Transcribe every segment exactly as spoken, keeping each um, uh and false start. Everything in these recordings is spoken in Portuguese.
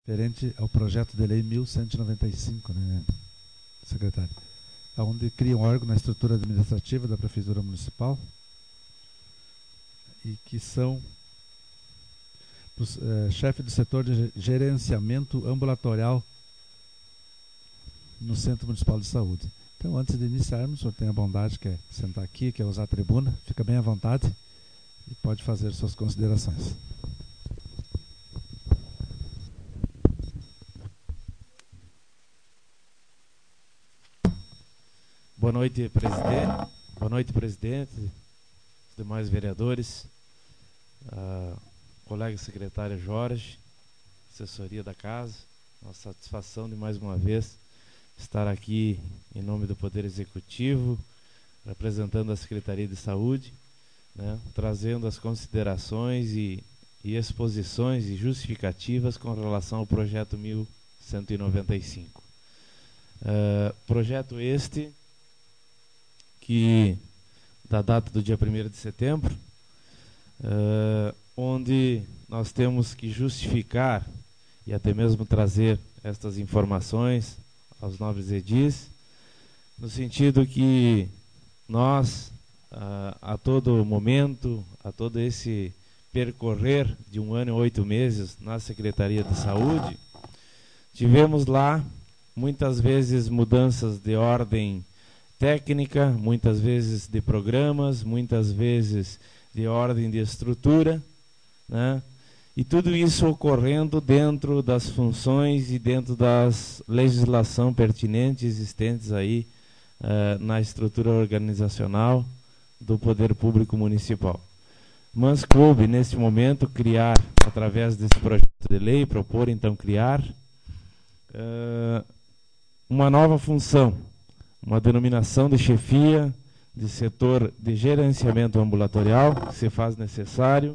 referente ao projeto de lei mil cento e noventa e cinco, né, secretário? Onde cria um órgão na estrutura administrativa da Prefeitura Municipal e que são os uh, chefes do setor de gerenciamento ambulatorial no Centro Municipal de Saúde. Então, antes de iniciarmos, o senhor tem a bondade, quer sentar aqui, quer usar a tribuna, fica bem à vontade e pode fazer suas considerações. Boa noite, presidente. Boa noite, presidente, os demais vereadores, a colega secretária Jorge, assessoria da casa. Uma satisfação de mais uma vez estar aqui em nome do Poder Executivo, representando a Secretaria de Saúde, né, trazendo as considerações e, e exposições e justificativas com relação ao projeto mil cento e noventa e cinco. Uh, projeto este que da data do dia primeiro de setembro, uh, onde nós temos que justificar e até mesmo trazer estas informações aos nobres edis, no sentido que nós, uh, a todo momento, a todo esse percorrer de um ano e oito meses na Secretaria de Saúde, tivemos lá muitas vezes mudanças de ordem técnica, muitas vezes de programas, muitas vezes de ordem de estrutura, né? E tudo isso ocorrendo dentro das funções e dentro das legislação pertinente existentes aí uh, na estrutura organizacional do Poder Público Municipal. Mas coube, neste momento, criar, através desse projeto de lei, propor então criar uh, uma nova função, uma denominação de chefia de setor de gerenciamento ambulatorial, que se faz necessário,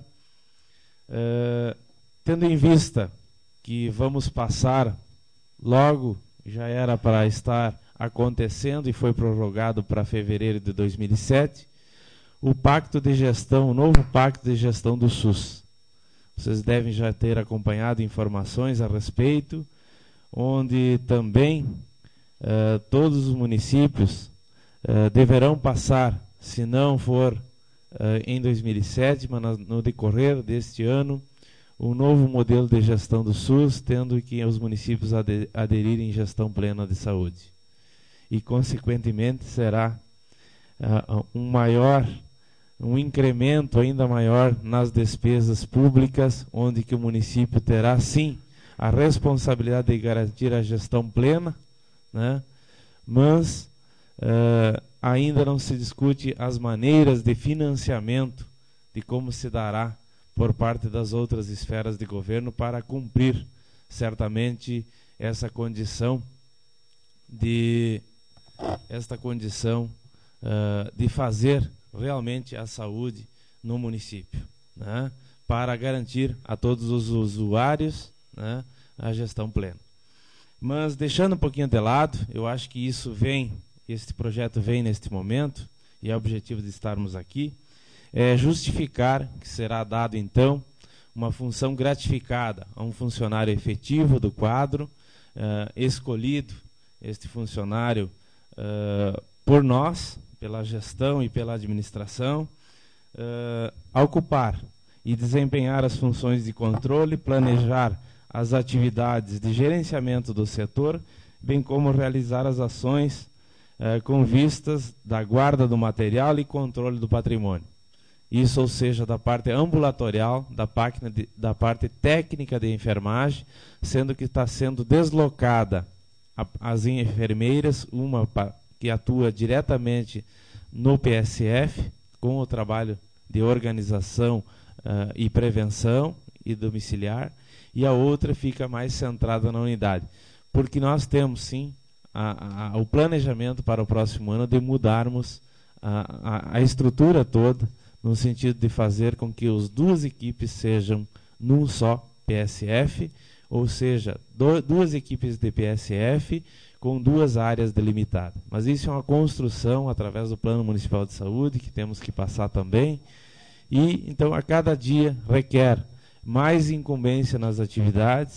uh, tendo em vista que vamos passar logo, já era para estar acontecendo e foi prorrogado para fevereiro de dois mil e sete, o pacto de gestão, o novo pacto de gestão do SUS. Vocês devem já ter acompanhado informações a respeito, onde também Uh, todos os municípios uh, deverão passar, se não for uh, em dois mil e sete, mas no, no decorrer deste ano, um novo modelo de gestão do SUS, tendo que os municípios ade aderirem em gestão plena de saúde. E, consequentemente, será uh, um maior, um incremento ainda maior nas despesas públicas, onde que o município terá, sim, a responsabilidade de garantir a gestão plena, né? Mas uh, ainda não se discute as maneiras de financiamento de como se dará por parte das outras esferas de governo para cumprir certamente essa condição de esta condição uh, de fazer realmente a saúde no município, né? Para garantir a todos os usuários, né, a gestão plena. Mas deixando um pouquinho de lado, eu acho que isso vem, este projeto vem neste momento, e é o objetivo de estarmos aqui, é justificar que será dado então uma função gratificada a um funcionário efetivo do quadro, uh, escolhido, este funcionário, uh, por nós, pela gestão e pela administração, uh, a ocupar e desempenhar as funções de controle, planejar as atividades de gerenciamento do setor, bem como realizar as ações eh, com vistas da guarda do material e controle do patrimônio. Isso, ou seja, da parte ambulatorial, da parte, de, da parte técnica de enfermagem, sendo que está sendo deslocada a, as enfermeiras, uma pa, que atua diretamente no P S F, com o trabalho de organização uh, e prevenção e domiciliar, e a outra fica mais centrada na unidade. Porque nós temos, sim, a, a, o planejamento para o próximo ano de mudarmos a, a, a estrutura toda, no sentido de fazer com que as duas equipes sejam num só P S F, ou seja, do, duas equipes de P S F com duas áreas delimitadas. Mas isso é uma construção através do Plano Municipal de Saúde, que temos que passar também, e então a cada dia requer mais incumbência nas atividades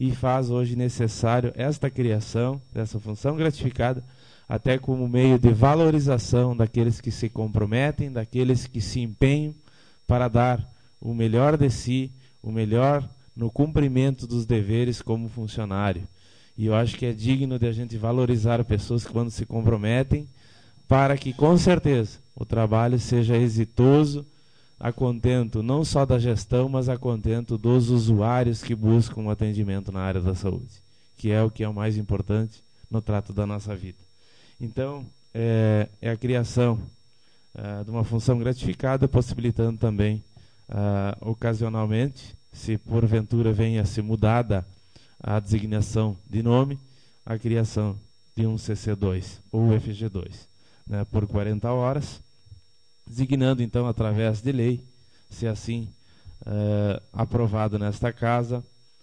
e faz hoje necessário esta criação dessa função gratificada, até como meio de valorização daqueles que se comprometem, daqueles que se empenham para dar o melhor de si, o melhor no cumprimento dos deveres como funcionário. E eu acho que é digno de a gente valorizar pessoas que quando se comprometem, para que com certeza o trabalho seja exitoso, a contento não só da gestão, mas a contento dos usuários que buscam um atendimento na área da saúde, que é o que é o mais importante no trato da nossa vida. Então, é, é a criação uh, de uma função gratificada, possibilitando também, uh, ocasionalmente, se porventura venha a ser mudada a designação de nome, a criação de um C C dois ou F G dois, né, por quarenta horas, designando então através de lei, se assim uh, aprovado nesta casa,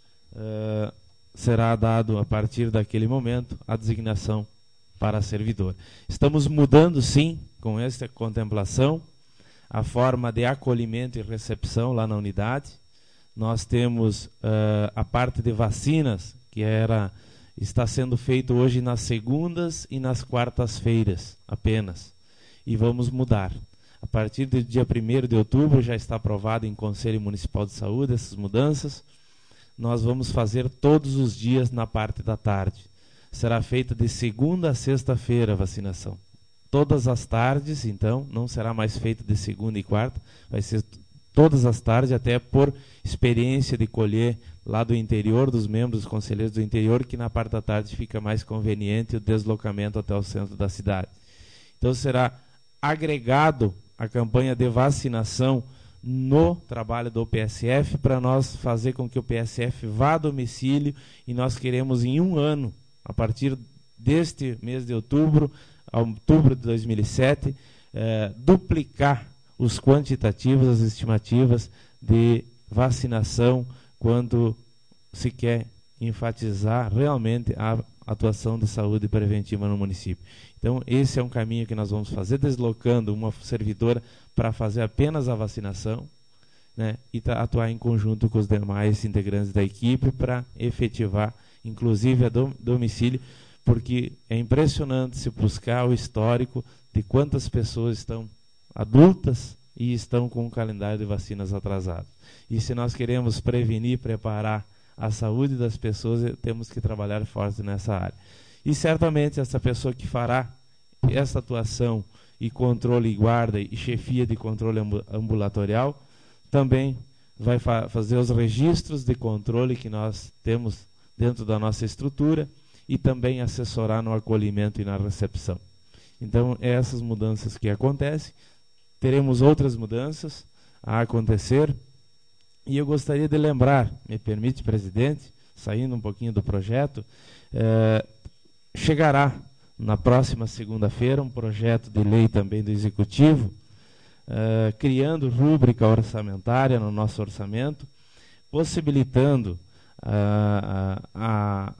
uh, será dado a partir daquele momento a designação para servidor. Estamos mudando sim, com esta contemplação, a forma de acolhimento e recepção lá na unidade. Nós temos uh, a parte de vacinas, que era, está sendo feito hoje nas segundas e nas quartas-feiras apenas. E vamos mudar. A partir do dia primeiro de outubro, já está aprovado em Conselho Municipal de Saúde essas mudanças. Nós vamos fazer todos os dias na parte da tarde. Será feita de segunda a sexta-feira a vacinação. Todas as tardes, então, não será mais feita de segunda e quarta, vai ser todas as tardes, até por experiência de colher lá do interior, dos membros, dos conselheiros do interior, que na parte da tarde fica mais conveniente o deslocamento até o centro da cidade. Então será agregado a campanha de vacinação no trabalho do P S F, para nós fazer com que o P S F vá a domicílio, e nós queremos em um ano, a partir deste mês de outubro, a outubro de dois mil e sete, eh, duplicar os quantitativos, as estimativas de vacinação, quando se quer enfatizar realmente a atuação de saúde preventiva no município. Então, esse é um caminho que nós vamos fazer, deslocando uma servidora para fazer apenas a vacinação, né, e atuar em conjunto com os demais integrantes da equipe para efetivar, inclusive a dom domicílio, porque é impressionante se buscar o histórico de quantas pessoas estão adultas e estão com o calendário de vacinas atrasado. E se nós queremos prevenir, preparar a saúde das pessoas, temos que trabalhar forte nessa área. E certamente essa pessoa que fará essa atuação e controle e guarda e chefia de controle ambulatorial, também vai fa fazer os registros de controle que nós temos dentro da nossa estrutura e também assessorar no acolhimento e na recepção. Então, essas mudanças que acontecem. Teremos outras mudanças a acontecer, e eu gostaria de lembrar, me permite, presidente, saindo um pouquinho do projeto, eh, chegará na próxima segunda-feira um projeto de lei também do Executivo, eh, criando rúbrica orçamentária no nosso orçamento, possibilitando ah, a,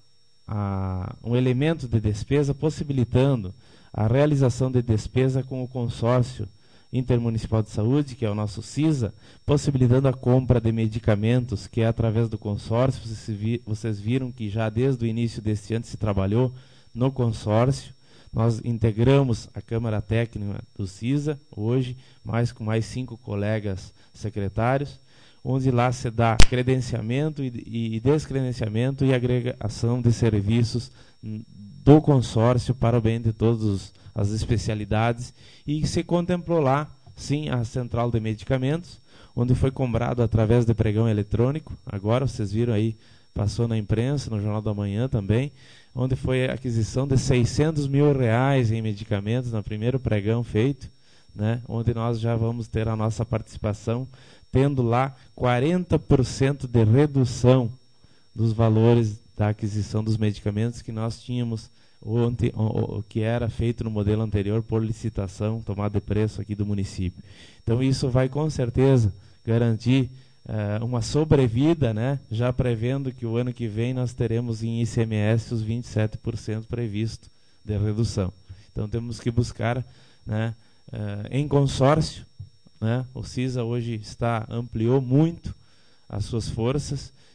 a, um elemento de despesa, possibilitando a realização de despesa com o consórcio Intermunicipal de Saúde, que é o nosso CISA, possibilitando a compra de medicamentos, que é através do consórcio. Vocês, vi, vocês viram que já desde o início deste ano se trabalhou no consórcio. Nós integramos a Câmara Técnica do CISA, hoje, mais com mais cinco colegas secretários, onde lá se dá credenciamento e, e descredenciamento e agregação de serviços do consórcio para o bem de todas as especialidades, e se contemplou lá, sim, a central de medicamentos, onde foi comprado através de pregão eletrônico. Agora, vocês viram aí, passou na imprensa, no Jornal da Manhã também, onde foi a aquisição de seiscentos mil reais em medicamentos no primeiro pregão feito, né, onde nós já vamos ter a nossa participação, tendo lá quarenta por cento de redução dos valores da aquisição dos medicamentos que nós tínhamos ontem, o, o que era feito no modelo anterior por licitação, tomada de preço aqui do município. Então isso vai com certeza garantir uh, uma sobrevida, né, já prevendo que o ano que vem nós teremos em I C M S os vinte e sete por cento previsto de redução. Então temos que buscar, né, uh, em consórcio, né, o CISA hoje está, ampliou muito as suas forças,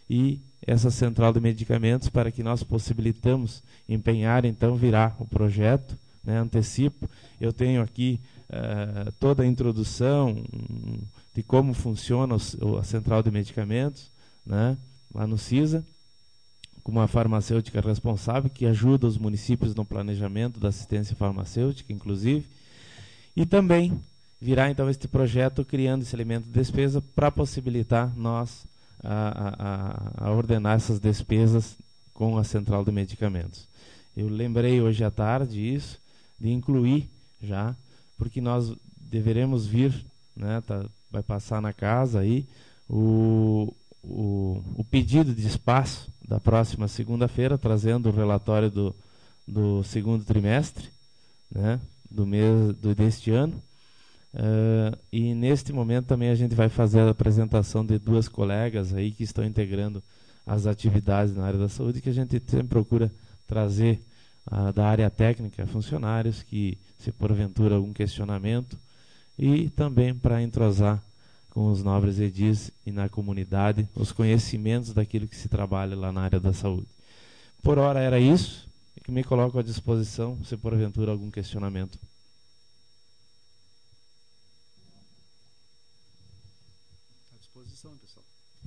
e essa central de medicamentos, para que nós possibilitamos empenhar, então, virar o projeto, né, antecipo. Eu tenho aqui uh, toda a introdução um, de como funciona o, a central de medicamentos, né, lá no CISA, com uma farmacêutica responsável que ajuda os municípios no planejamento da assistência farmacêutica, inclusive, e também virá então este projeto criando esse elemento de despesa para possibilitar nós a, a, a ordenar essas despesas com a central de medicamentos. Eu lembrei hoje à tarde isso, de incluir já, porque nós deveremos vir, né, tá, vai passar na casa aí, o, o, o pedido de espaço da próxima segunda-feira, trazendo o relatório do, do segundo trimestre, né, do mês do, deste ano. Uh, e neste momento também a gente vai fazer a apresentação de duas colegas aí que estão integrando as atividades na área da saúde, que a gente sempre procura trazer uh, da área técnica funcionários que, se porventura algum questionamento, e também para entrosar com os nobres edis e na comunidade os conhecimentos daquilo que se trabalha lá na área da saúde. Por hora era isso, que me coloco à disposição se porventura algum questionamento. À disposição, pessoal.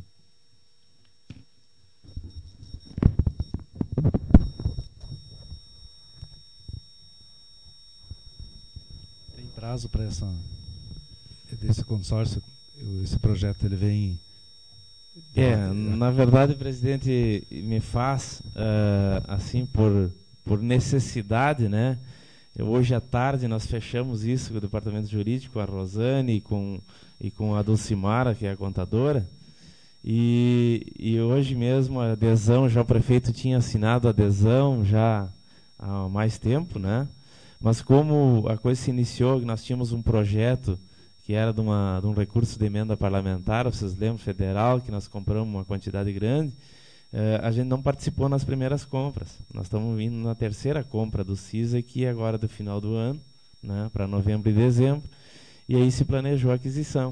Tem prazo para essa desse consórcio? Esse projeto ele vem... É, na verdade, presidente, me faz uh, assim por, por necessidade, né? Eu, hoje à tarde nós fechamos isso com o departamento jurídico, a Rosane e com, e com a Dulcimara, que é a contadora, e, e hoje mesmo a adesão, já o prefeito tinha assinado a adesão já há mais tempo, né? Mas como a coisa se iniciou, nós tínhamos um projeto que era de, uma, de um recurso de emenda parlamentar, vocês lembram, federal, que nós compramos uma quantidade grande, eh, a gente não participou nas primeiras compras. Nós estamos vindo na terceira compra do CISA, que é agora do final do ano, né, para novembro e dezembro, e aí se planejou a aquisição.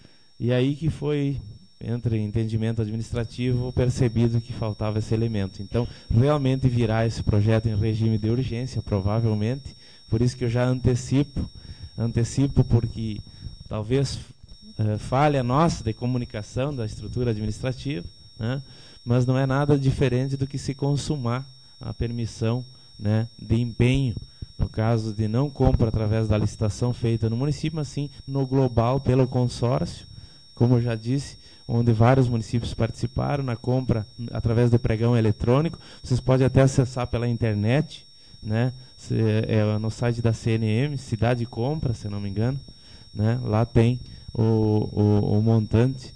E aí que foi, entre entendimento administrativo, percebido que faltava esse elemento. Então, realmente virá esse projeto em regime de urgência, provavelmente, por isso que eu já antecipo, antecipo porque... talvez uh, falha nossa de comunicação da estrutura administrativa, né? Mas não é nada diferente do que se consumar a permissão, né, de empenho, no caso de não compra através da licitação feita no município, mas sim no global pelo consórcio, como eu já disse, onde vários municípios participaram na compra através do pregão eletrônico. Vocês podem até acessar pela internet, né? Se, é, no site da C N M, Cidade Compra, se não me engano. Né? Lá tem o, o, o montante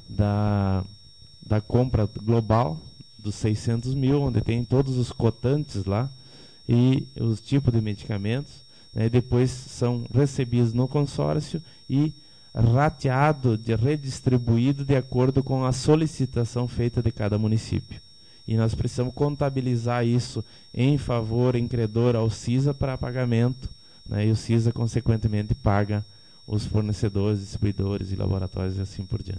da, da compra global dos seiscentos mil, onde tem todos os cotantes lá e os tipos de medicamentos, né? Depois são recebidos no consórcio e rateado, de, redistribuído de acordo com a solicitação feita de cada município. E nós precisamos contabilizar isso em favor, em credor ao CISA para pagamento, né? E o CISA, consequentemente, paga os fornecedores, distribuidores e laboratórios e assim por diante.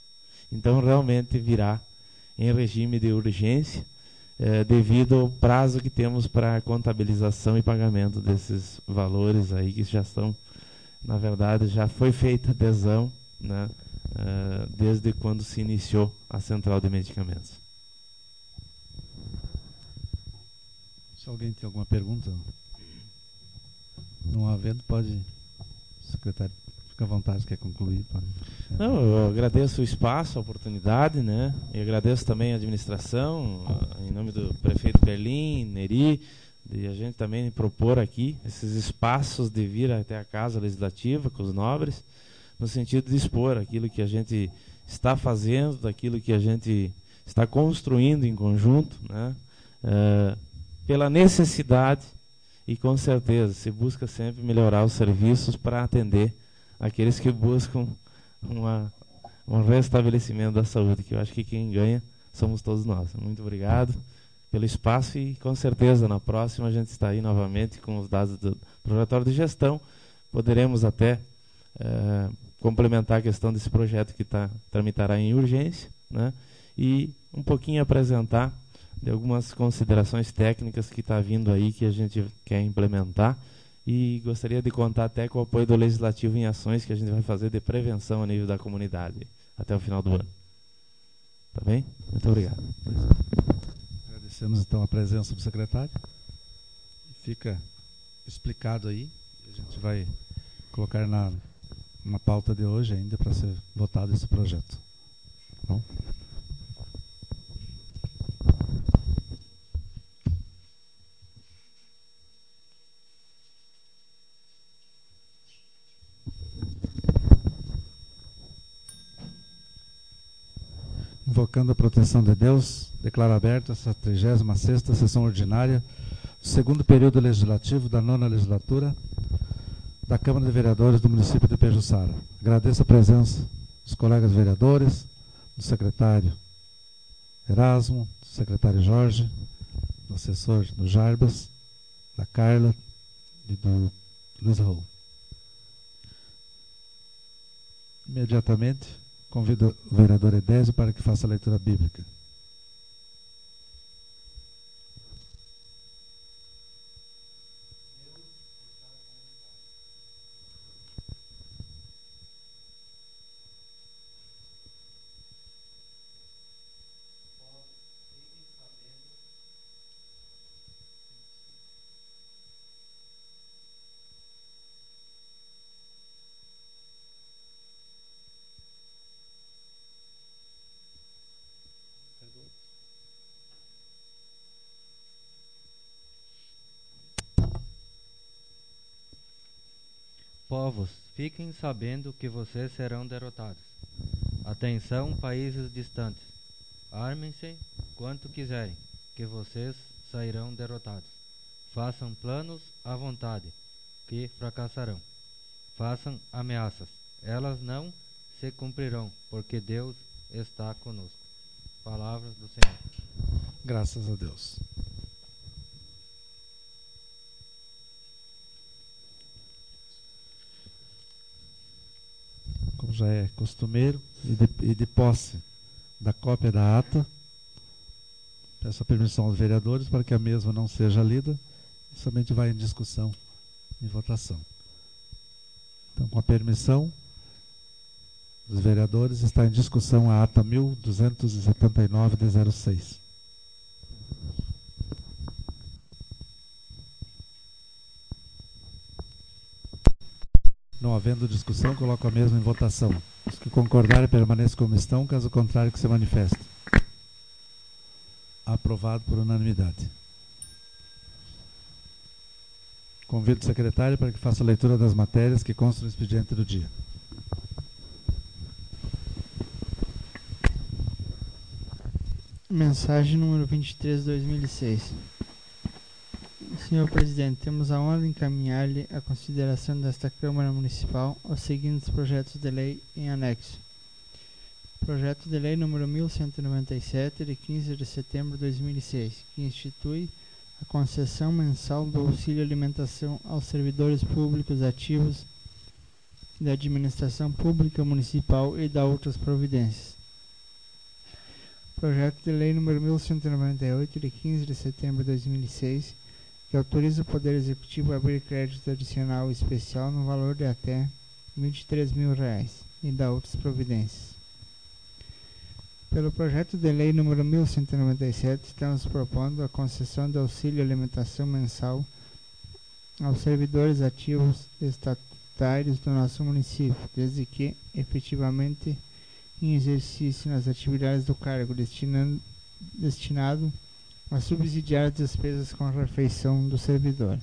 Então, realmente virá em regime de urgência, eh, devido ao prazo que temos para a contabilização e pagamento desses valores aí que já estão, na verdade, já foi feita adesão, né, eh, desde quando se iniciou a central de medicamentos. Se alguém tem alguma pergunta, não havendo, pode... Secretário, fica à vontade, quer concluir? Pode. Não, eu agradeço o espaço, a oportunidade, né? E agradeço também a administração, em nome do prefeito Berlim, Neri, de a gente também propor aqui esses espaços de vir até a Casa Legislativa com os nobres, no sentido de expor aquilo que a gente está fazendo, daquilo que a gente está construindo em conjunto, né? Uh, pela necessidade. E com certeza se busca sempre melhorar os serviços para atender aqueles que buscam uma, um restabelecimento da saúde, que eu acho que quem ganha somos todos nós. Muito obrigado pelo espaço e com certeza na próxima a gente está aí novamente com os dados do relatório de gestão. Poderemos até eh, complementar a questão desse projeto que tá, tramitará em urgência, né? E um pouquinho apresentar de algumas considerações técnicas que está vindo aí, que a gente quer implementar, e gostaria de contar até com o apoio do Legislativo em ações que a gente vai fazer de prevenção a nível da comunidade até o final do ano. Tá bem? Muito obrigado. Agradecemos então a presença do secretário. Fica explicado aí. A gente vai colocar na, na pauta de hoje ainda para ser votado esse projeto. Tá bom? Invocando a proteção de Deus, declaro aberta essa trigésima sexta sessão ordinária do segundo período legislativo da nona legislatura da Câmara de Vereadores do município de Pejuçara. Agradeço a presença dos colegas vereadores, do secretário Erasmo, do secretário Jorge, do assessor do Jarbas, da Carla e do Luiz Raul. Imediatamente, convido o vereador Edésio para que faça a leitura bíblica. Povos, fiquem sabendo que vocês serão derrotados. Atenção, países distantes. Armem-se quanto quiserem, que vocês sairão derrotados. Façam planos à vontade, que fracassarão. Façam ameaças, elas não se cumprirão, porque Deus está conosco. Palavras do Senhor. Graças a Deus. Como já é costumeiro, e de, e de posse da cópia da ata, peço a permissão aos vereadores para que a mesma não seja lida, e somente vai em discussão e votação. Então, com a permissão dos vereadores, está em discussão a ata mil duzentos e setenta e nove de zero seis. Não havendo discussão, coloco a mesma em votação. Os que concordarem permaneçam como estão, caso contrário que se manifeste. Aprovado por unanimidade. Convido o secretário para que faça a leitura das matérias que constam no expediente do dia. Mensagem número vinte e três de dois mil e seis. Senhor Presidente, temos a honra de encaminhar-lhe a consideração desta Câmara Municipal os seguintes projetos de lei em anexo. Projeto de lei número mil cento e noventa e sete, de quinze de setembro de dois mil e seis, que institui a concessão mensal do auxílio alimentação aos servidores públicos ativos da administração pública municipal e da outras providências. Projeto de lei número mil cento e noventa e oito, de quinze de setembro de dois mil e seis, que autoriza o Poder Executivo a abrir crédito adicional especial no valor de até vinte e três mil reais e da outras providências. Pelo projeto de lei número mil cento e noventa e sete, estamos propondo a concessão de auxílio alimentação mensal aos servidores ativos estatutários do nosso município, desde que efetivamente em exercício nas atividades do cargo destinando, destinado a subsidiar as despesas com a refeição do servidor.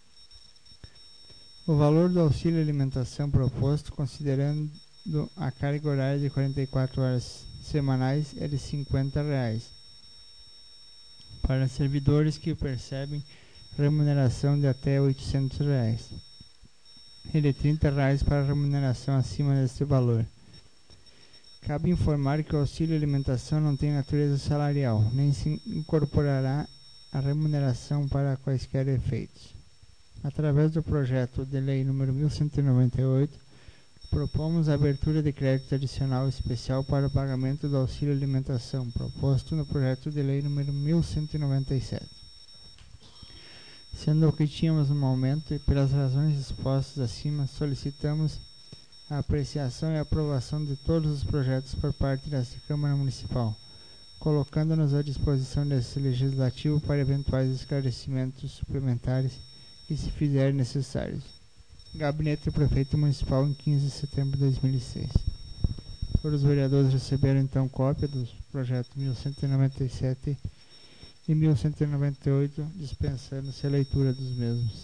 O valor do auxílio alimentação proposto, considerando a carga horária de quarenta e quatro horas semanais, é de cinquenta reais para servidores que percebem remuneração de até oitocentos reais e de trinta reais para remuneração acima deste valor. Cabe informar que o auxílio alimentação não tem natureza salarial, nem se incorporará a remuneração para quaisquer efeitos. Através do projeto de lei número mil cento e noventa e oito, Propomos a abertura de crédito adicional especial para o pagamento do auxílio alimentação, proposto no projeto de lei número mil cento e noventa e sete. Sendo o que tínhamos no momento e pelas razões expostas acima, solicitamos a apreciação e aprovação de todos os projetos por parte desta Câmara Municipal, colocando-nos à disposição desse Legislativo para eventuais esclarecimentos suplementares que se fizerem necessários. Gabinete do Prefeito Municipal, em quinze de setembro de dois mil e seis. Todos os vereadores receberam então cópia dos projetos mil cento e noventa e sete e mil cento e noventa e oito, dispensando-se a leitura dos mesmos.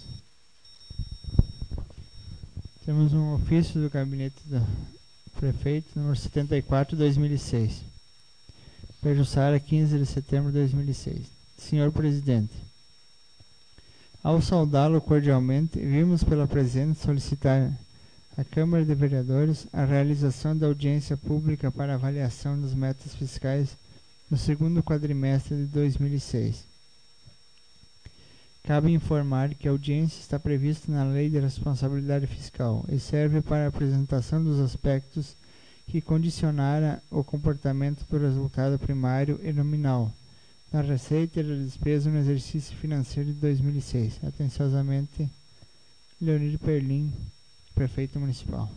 Temos um ofício do Gabinete do Prefeito, número setenta e quatro, dois mil e seis. Pejuçara, quinze de setembro de dois mil e seis. Senhor Presidente, ao saudá-lo cordialmente, vimos pela presente solicitar à Câmara de Vereadores a realização da audiência pública para avaliação das metas fiscais no segundo quadrimestre de dois mil e seis. Cabe informar que a audiência está prevista na Lei de Responsabilidade Fiscal e serve para a apresentação dos aspectos que condicionaram o comportamento do resultado primário e nominal na receita e da despesa no exercício financeiro de dois mil e seis. Atenciosamente, Leonir Perlim, Prefeito Municipal.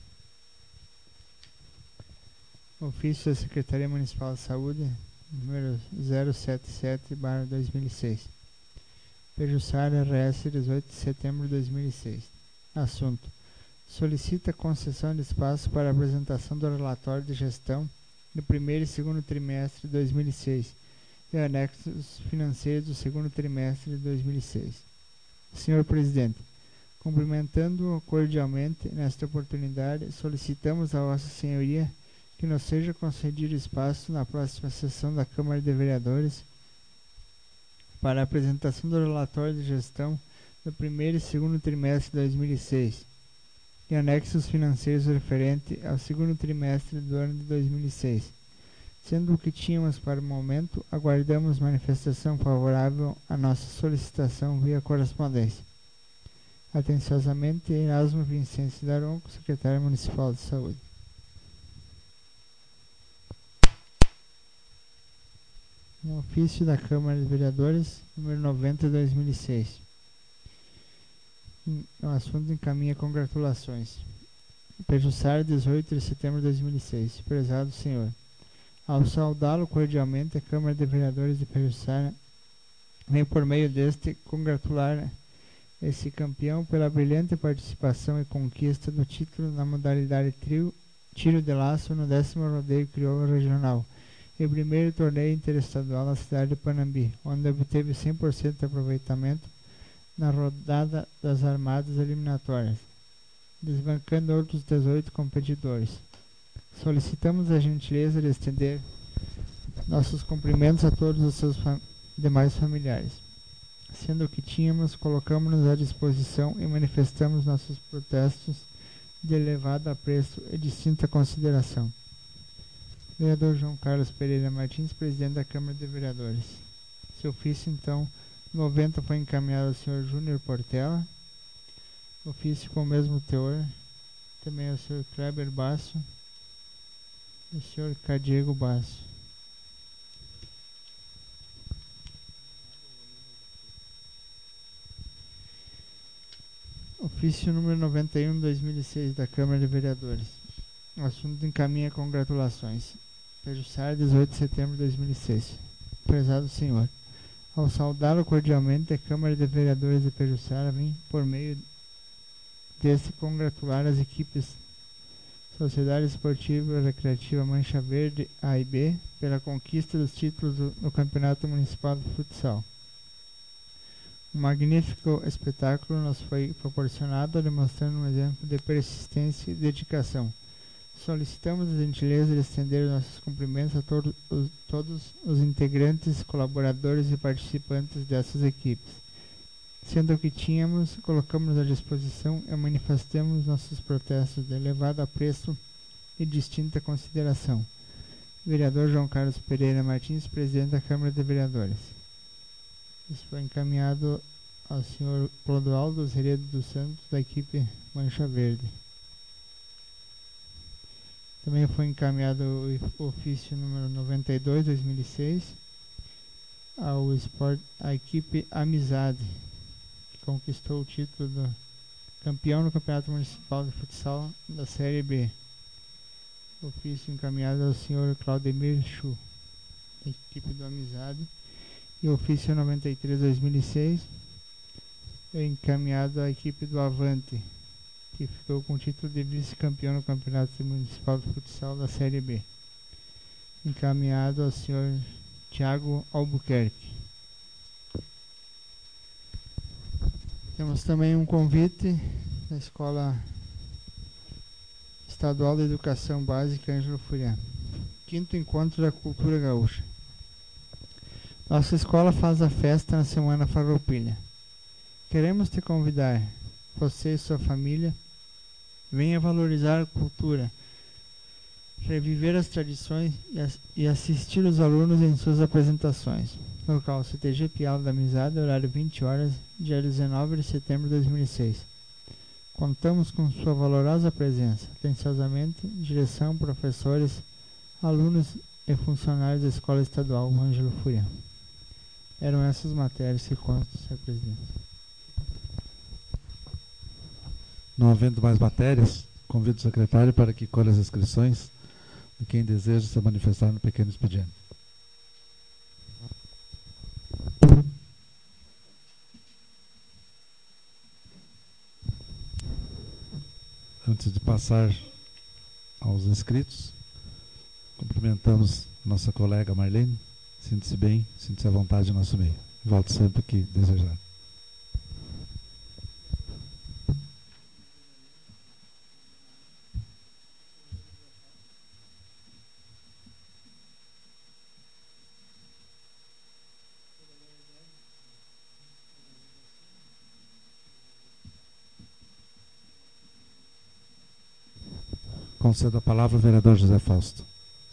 Ofício da Secretaria Municipal de Saúde, número zero setenta e sete barra dois mil e seis. Pejuçara, R S, dezoito de setembro de dois mil e seis. Assunto: solicita concessão de espaço para a apresentação do relatório de gestão do primeiro e segundo trimestre de dois mil e seis e anexos financeiros do segundo trimestre de dois mil e seis. Senhor Presidente, cumprimentando-o cordialmente nesta oportunidade, solicitamos a Vossa Senhoria que nos seja concedido espaço na próxima sessão da Câmara de Vereadores para a apresentação do relatório de gestão do primeiro e segundo trimestre de dois mil e seis e anexos financeiros referente ao segundo trimestre do ano de dois mil e seis. Sendo o que tínhamos para o momento, aguardamos manifestação favorável à nossa solicitação via correspondência. Atenciosamente, Erasmo Vicente Daronco, Secretário Municipal de Saúde. Um ofício da Câmara de Vereadores, número noventa de dois mil e seis. O assunto encaminha congratulações. Pejuçara, dezoito de setembro de dois mil e seis. Prezado Senhor, ao saudá-lo cordialmente, a Câmara de Vereadores de Pejuçara vem por meio deste congratular esse campeão pela brilhante participação e conquista do título na modalidade trio, tiro de laço no décimo rodeio crioulo regional e primeiro torneio interestadual na cidade de Panambi, onde obteve cem por cento de aproveitamento na rodada das armadas eliminatórias, desbancando outros dezoito competidores. Solicitamos a gentileza de estender nossos cumprimentos a todos os seus fam- demais familiares. Sendo o que tínhamos, colocamos-nos à disposição e manifestamos nossos protestos de elevado apreço e distinta consideração. Vereador João Carlos Pereira Martins, presidente da Câmara de Vereadores. Seu ofício, então, noventa foi encaminhado ao senhor Júnior Portela. Ofício com o mesmo teor, também ao senhor Kleber Basso e ao senhor Cadiego Basso. Ofício número noventa e um de dois mil e seis da Câmara de Vereadores. O assunto encaminha congratulações. Pejuçara, dezoito de setembro de dois mil e seis. Prezado Senhor, ao saudá-lo cordialmente, a Câmara de Vereadores de Pejuçara vem, por meio deste, congratular as equipes Sociedade Esportiva e Recreativa Mancha Verde A e B pela conquista dos títulos do, no Campeonato Municipal de Futsal. Um magnífico espetáculo nos foi proporcionado, demonstrando um exemplo de persistência e dedicação. Solicitamos a gentileza de estender nossos cumprimentos a todos os, todos os integrantes, colaboradores e participantes dessas equipes. Sendo o que tínhamos, colocamos à disposição e manifestamos nossos protestos de elevado apreço e distinta consideração. Vereador João Carlos Pereira Martins, presidente da Câmara de Vereadores. Isso foi encaminhado ao senhor Clodoaldo Zeredo dos Santos, da equipe Mancha Verde. Também foi encaminhado o ofício número noventa e dois, dois mil e seis, ao Sport, à equipe Amizade, que conquistou o título do campeão no Campeonato Municipal de Futsal da Série B. Ofício encaminhado ao senhor Claudemir Chu, da equipe do Amizade. E o ofício noventa e três, dois mil e seis, é encaminhado à equipe do Avante, que ficou com o título de vice-campeão no Campeonato Municipal de Futsal da Série B. Encaminhado ao senhor Tiago Albuquerque. Temos também um convite da Escola Estadual de Educação Básica Ângelo Furian. Quinto Encontro da Cultura Gaúcha. Nossa escola faz a festa na Semana Farroupilha. Queremos te convidar, você e sua família, venha valorizar a cultura, reviver as tradições e, as, e assistir os alunos em suas apresentações. Local C T G Pialo da Amizade, horário vinte horas, dia dezenove de setembro de dois mil e seis. Contamos com sua valorosa presença. Atenciosamente, direção, professores, alunos e funcionários da Escola Estadual Ângelo Furian. Eram essas matérias que constam, senhor presidente. Não havendo mais matérias, convido o secretário para que colhe as inscrições de quem deseja se manifestar no pequeno expediente. Antes de passar aos inscritos, cumprimentamos nossa colega Marlene. Sinta-se bem, sinta-se à vontade no nosso meio. Volte sempre que desejar. Concedo a palavra ao vereador José Fausto.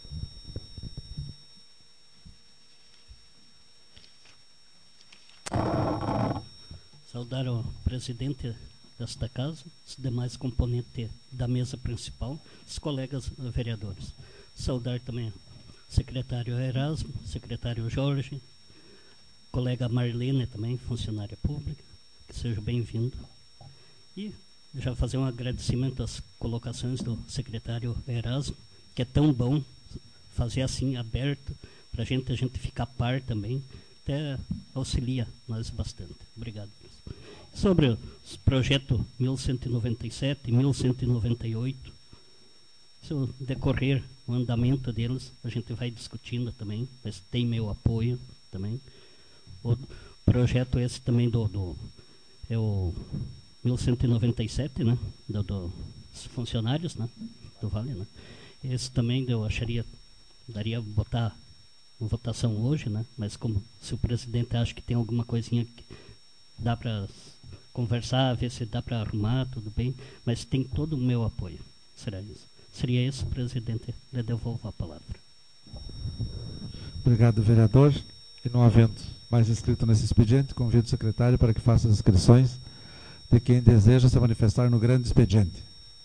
Saudar o presidente desta casa, os demais componentes da mesa principal, os colegas vereadores. Saudar também o secretário Erasmo, secretário Jorge, colega Marlene também, funcionária pública, que seja bem-vindo. E já fazer um agradecimento às colocações do secretário Erasmo, que é tão bom fazer assim, aberto, para a gente, a gente ficar a par também, até auxilia nós bastante. Obrigado. Sobre os projetos mil cento e noventa e sete e mil cento e noventa e oito, se o decorrer o andamento deles, a gente vai discutindo também, mas tem meu apoio também. O projeto esse também do, do é o mil cento e noventa e sete, né, do, do, dos funcionários, né, do Vale, né. Esse também eu acharia, daria botar em votação hoje, né, mas como se o presidente acha que tem alguma coisinha que dá para conversar, ver se dá para arrumar, tudo bem, mas tem todo o meu apoio. Será isso. Seria isso, presidente. Eu devolvo a palavra. Obrigado, vereador. E não havendo mais inscrito nesse expediente, convido o secretário para que faça as inscrições de quem deseja se manifestar no grande expediente.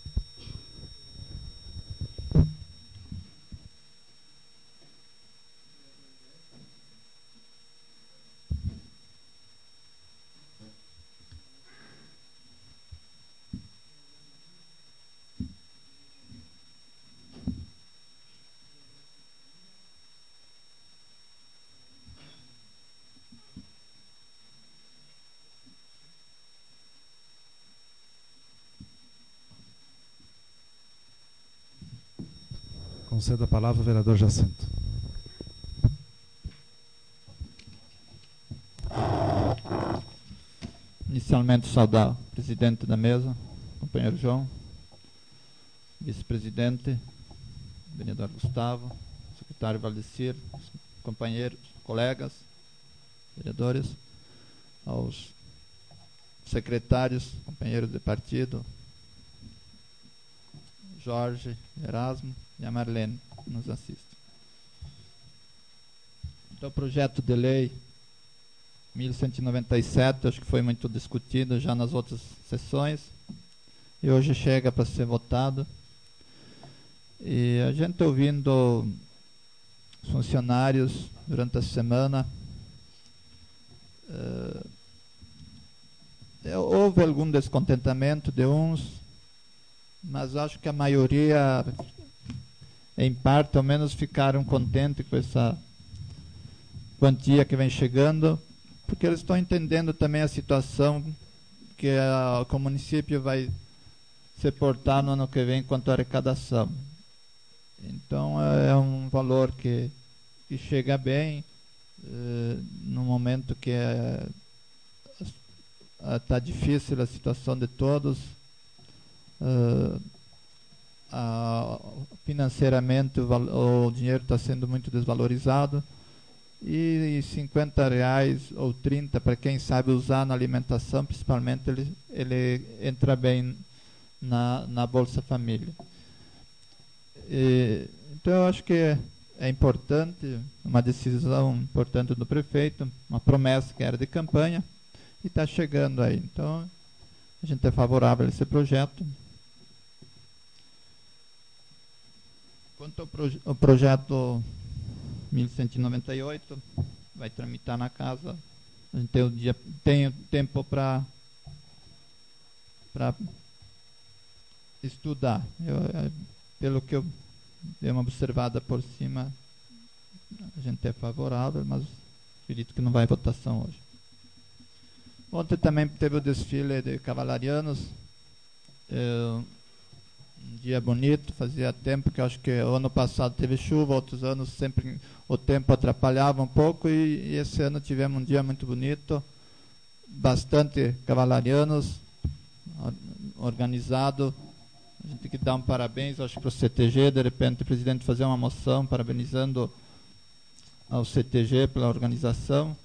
Concedo a palavra ao vereador Jacinto. Inicialmente saudar o presidente da mesa, companheiro João, vice-presidente, vereador Gustavo, secretário Valdecir, companheiros, colegas, vereadores, aos secretários, companheiros de partido, Jorge, Erasmo e a Marlene, que nos assiste. Então, o projeto de lei mil cento e noventa e sete, acho que foi muito discutido já nas outras sessões, e hoje chega para ser votado. E a gente ouvindo os funcionários durante a semana, uh, houve algum descontentamento de uns, mas acho que a maioria, em parte, ao menos ficaram contentes com essa quantia que vem chegando, porque eles estão entendendo também a situação que, a, que o município vai se portar no ano que vem quanto à arrecadação. Então é um valor que, que chega bem, eh, no momento que está difícil a situação de todos, eh, a, financeiramente o, o dinheiro está sendo muito desvalorizado, e cinquenta reais ou trinta, para quem sabe usar na alimentação, principalmente, ele, ele entra bem na, na Bolsa Família. E, então eu acho que é, é importante, uma decisão importante do prefeito, uma promessa que era de campanha, e está chegando aí. Então a gente é favorável a esse projeto. Quanto ao, proje ao projeto mil cento e noventa e oito, vai tramitar na casa, a gente tem, o dia, tem tempo para para estudar. Eu, pelo que eu dei uma observada por cima, a gente é favorável, mas acredito que não vai em votação hoje. Ontem também teve o desfile de cavalarianos, é, um dia bonito, fazia tempo, que eu acho que o ano passado teve chuva, outros anos sempre o tempo atrapalhava um pouco, e, e esse ano tivemos um dia muito bonito, bastante cavalarianos, organizado. A gente tem que dar um parabéns, acho que para o C T G, de repente o presidente fazer uma moção parabenizando ao C T G pela organização.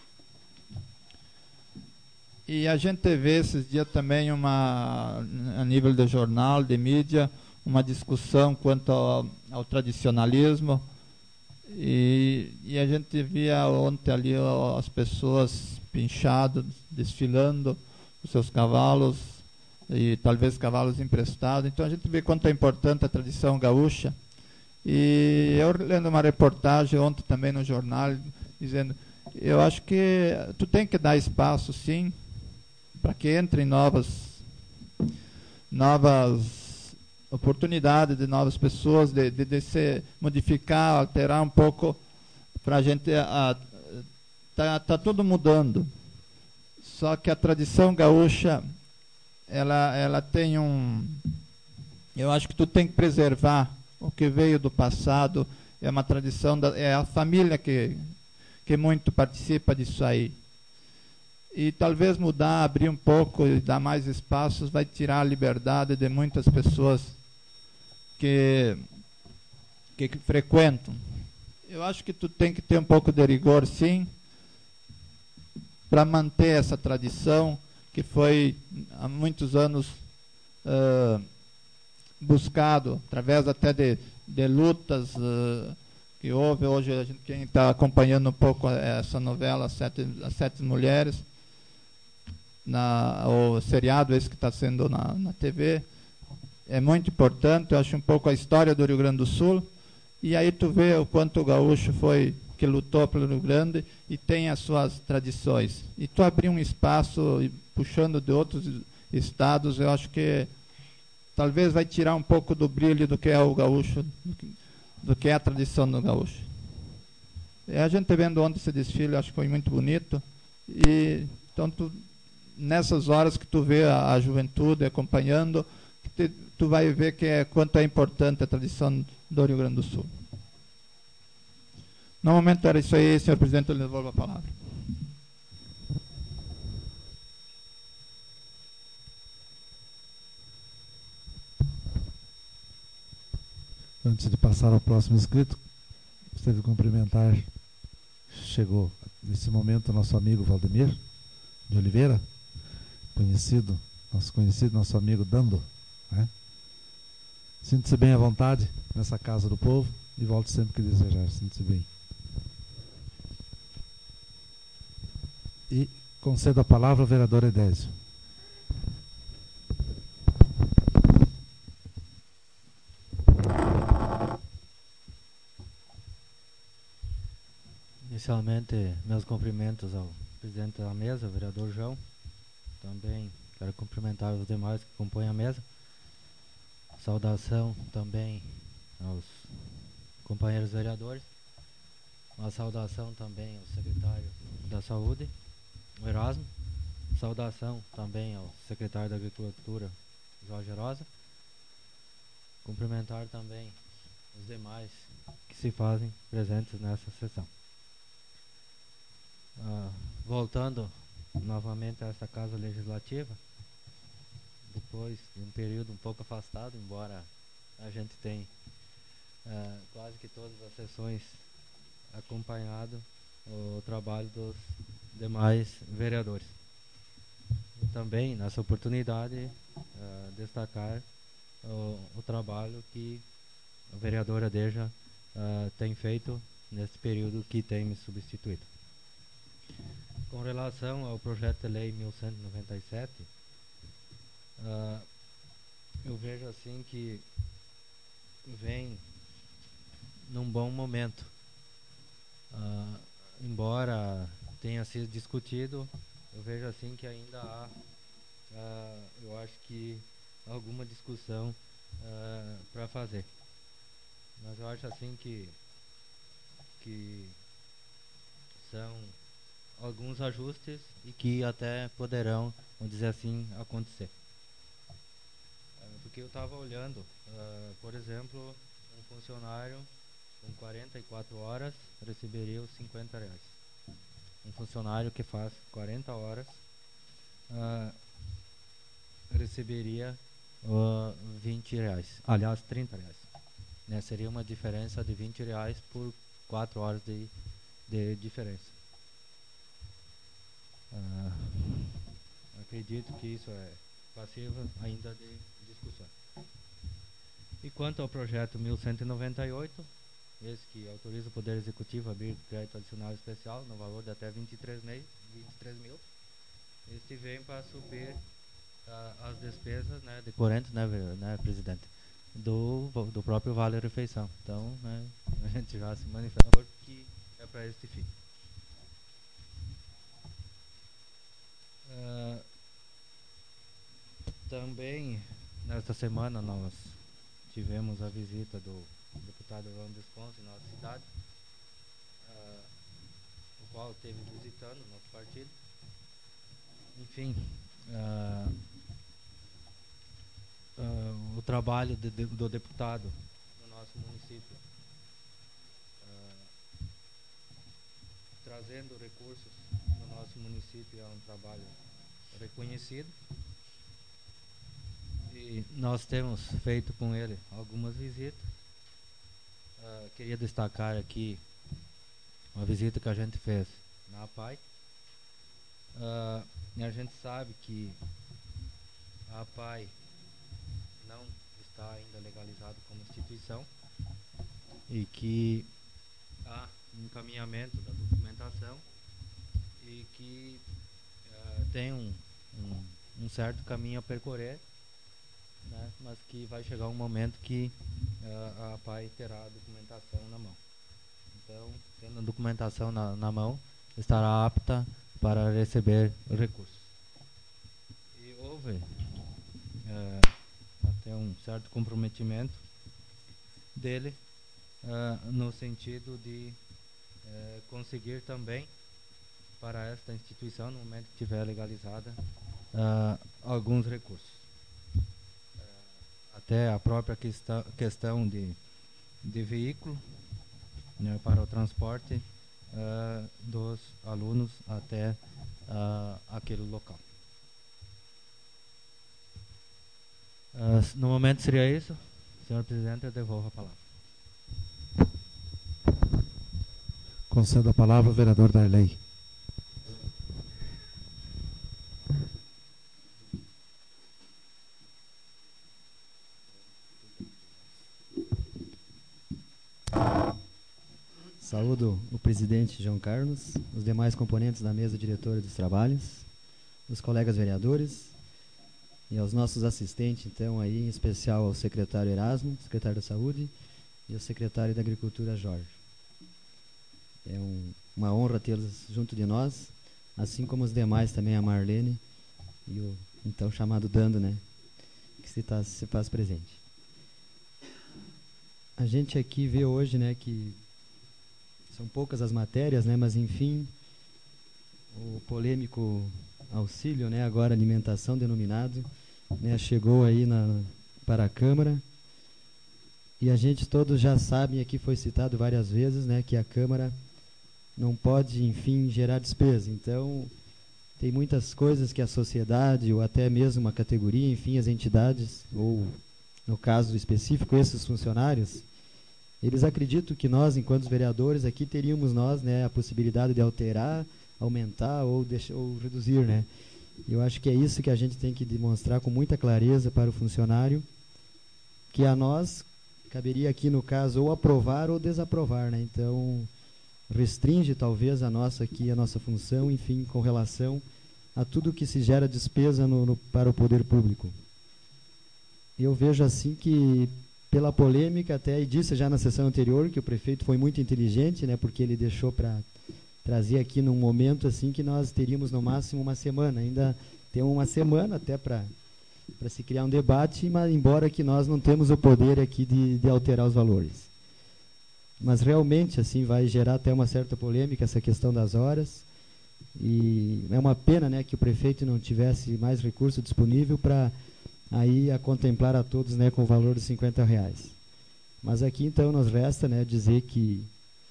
E a gente vê esses dias também, uma, a nível de jornal, de mídia, uma discussão quanto ao, ao tradicionalismo. E, e a gente via ontem ali ó, as pessoas pinchadas, desfilando os seus cavalos, e talvez cavalos emprestados. Então a gente vê quanto é importante a tradição gaúcha. E eu lendo uma reportagem ontem também no jornal, dizendo, eu acho que tu tem que dar espaço, sim, para que entrem novas, novas oportunidades de novas pessoas, de, de, de se modificar, alterar um pouco, para a gente... Está tá tudo mudando. Só que a tradição gaúcha, ela, ela tem um... Eu acho que tu tem que preservar o que veio do passado, é uma tradição, da, é a família que, que muito participa disso aí. E talvez mudar, abrir um pouco e dar mais espaços, vai tirar a liberdade de muitas pessoas que, que frequentam. Eu acho que tu tem que ter um pouco de rigor, sim, para manter essa tradição que foi há muitos anos uh, buscado, através até de, de lutas uh, que houve. Hoje, a gente, quem está acompanhando um pouco essa novela, As Sete, As Sete Mulheres, na, o seriado esse que está sendo na, na T V, é muito importante. Eu acho um pouco a história do Rio Grande do Sul, e aí tu vê o quanto o gaúcho foi que lutou pelo Rio Grande e tem as suas tradições. E tu abrir um espaço puxando de outros estados, eu acho que talvez vai tirar um pouco do brilho do que é o gaúcho, do que, do que é a tradição do gaúcho. E a gente vendo ontem esse desfile, acho que foi muito bonito. E então tu, nessas horas que tu vê a, a juventude acompanhando, que te, tu vai ver que é, quanto é importante a tradição do Rio Grande do Sul. No momento era isso aí, senhor presidente, eu lhe devolvo a palavra. Antes de passar ao próximo inscrito, gostaria de cumprimentar, chegou nesse momento o nosso amigo Valdemir de Oliveira, conhecido, nosso conhecido, nosso amigo Dando, né? Sinta-se bem à vontade nessa casa do povo e volte sempre que desejar, sinta-se bem. E concedo a palavra ao vereador Edésio. Inicialmente, meus cumprimentos ao presidente da mesa, o vereador João. Também quero cumprimentar os demais que compõem a mesa. Saudação também aos companheiros vereadores. Uma saudação também ao secretário da Saúde, o Erasmo. Saudação também ao secretário da Agricultura, Jorge Rosa. Cumprimentar também os demais que se fazem presentes nessa sessão. Uh, voltando novamente a esta Casa Legislativa, depois de um período um pouco afastado, embora a gente tenha uh, quase que todas as sessões acompanhado o trabalho dos demais vereadores. E também, nessa oportunidade, uh, destacar o, o trabalho que a vereadora Deja uh, tem feito nesse período que tem me substituído. Com relação ao projeto de lei mil cento e noventa e sete, uh, eu vejo assim que vem num bom momento. Uh, embora tenha sido discutido, eu vejo assim que ainda há, uh, eu acho que, alguma discussão uh, para fazer. Mas eu acho assim que, que são alguns ajustes e que até poderão, vamos dizer assim, acontecer. Uh, porque eu estava olhando, uh, por exemplo, um funcionário com quarenta e quatro horas receberia os cinquenta reais. Um funcionário que faz quarenta horas uh, receberia uh, vinte reais. Aliás, trinta reais. Né? Seria uma diferença de vinte reais por quatro horas de, de diferença. Uh, acredito que isso é passivo ainda de discussão. E quanto ao projeto mil cento e noventa e oito, esse que autoriza o Poder Executivo a abrir crédito adicional especial no valor de até vinte e três mil, este vem para suprir uh, as despesas, né, decorrentes, né, né, presidente, do, do próprio Vale Refeição. Então, né, a gente já se manifesta que é para este fim. Uh, também, nesta semana, nós tivemos a visita do deputado João Desconce em nossa cidade, uh, o qual esteve visitando o nosso partido. Enfim, uh, uh, o trabalho de, de, do deputado no nosso município, uh, trazendo recursos no nosso município, é um trabalho reconhecido. E nós temos feito com ele algumas visitas. Uh, queria destacar aqui uma visita que a gente fez na A P A I. Uh, e a gente sabe que a A P A I não está ainda legalizada como instituição e que há um encaminhamento da documentação e que uh, tem um, um, um certo caminho a percorrer, né, mas que vai chegar um momento que uh, a A P A I terá a documentação na mão. Então, tendo a documentação na, na mão, estará apta para receber recursos. E houve uh, até um certo comprometimento dele uh, no sentido de uh, conseguir também para esta instituição, no momento que tiver legalizada, uh, alguns recursos. Até a própria questão, questão de, de veículo, né, para o transporte uh, dos alunos até uh, aquele local. Uh, no momento seria isso. Senhor presidente, eu devolvo a palavra. Concedo a palavra ao vereador Darley. Saúdo o presidente João Carlos, os demais componentes da mesa diretora dos trabalhos, os colegas vereadores e aos nossos assistentes, então, aí, em especial ao secretário Erasmo, secretário da Saúde, e ao secretário da Agricultura, Jorge. É um, uma honra tê-los junto de nós, assim como os demais também, a Marlene e o então chamado Dando, né, que se, tá, se faz presente. A gente aqui vê hoje, né, que são poucas as matérias, né, mas enfim, o polêmico auxílio, né, agora alimentação denominado, né, chegou aí na, para a Câmara, e a gente todos já sabem, aqui foi citado várias vezes, né, que a Câmara não pode, enfim, gerar despesa. Então, tem muitas coisas que a sociedade, ou até mesmo uma categoria, enfim, as entidades, ou, no caso específico, esses funcionários, eles acreditam que nós, enquanto vereadores, aqui teríamos nós, né, a possibilidade de alterar, aumentar ou, deixar, ou reduzir, né? Eu acho que é isso que a gente tem que demonstrar com muita clareza para o funcionário, que a nós caberia aqui, no caso, ou aprovar ou desaprovar, né? Então, restringe talvez a nossa aqui, a nossa função, enfim, com relação a tudo que se gera despesa no, no, para o poder público. Eu vejo assim que, pela polêmica, até e disse já na sessão anterior, que o prefeito foi muito inteligente, né, porque ele deixou para trazer aqui num momento assim que nós teríamos no máximo uma semana, ainda tem uma semana até para para se criar um debate, mas embora que nós não temos o poder aqui de, de alterar os valores. Mas realmente assim vai gerar até uma certa polêmica essa questão das horas, e é uma pena, né, que o prefeito não tivesse mais recurso disponível para aí a contemplar a todos, né, com o valor de cinquenta reais. Mas aqui então nos resta, né, dizer que,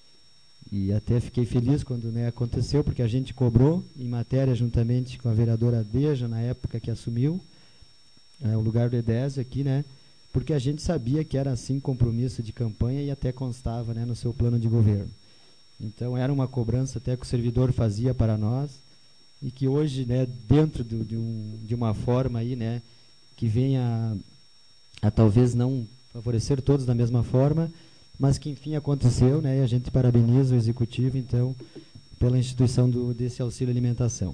e até fiquei feliz quando, né, aconteceu, porque a gente cobrou em matéria juntamente com a vereadora Deja, na época que assumiu é, o lugar do Edésio aqui, né, porque a gente sabia que era assim compromisso de campanha e até constava, né, no seu plano de governo. Então era uma cobrança até que o servidor fazia para nós, e que hoje, né, dentro do, de, um, de uma forma aí, né, que venha a, a talvez não favorecer todos da mesma forma, mas que enfim aconteceu, né, e a gente parabeniza o executivo então pela instituição do, desse auxílio alimentação.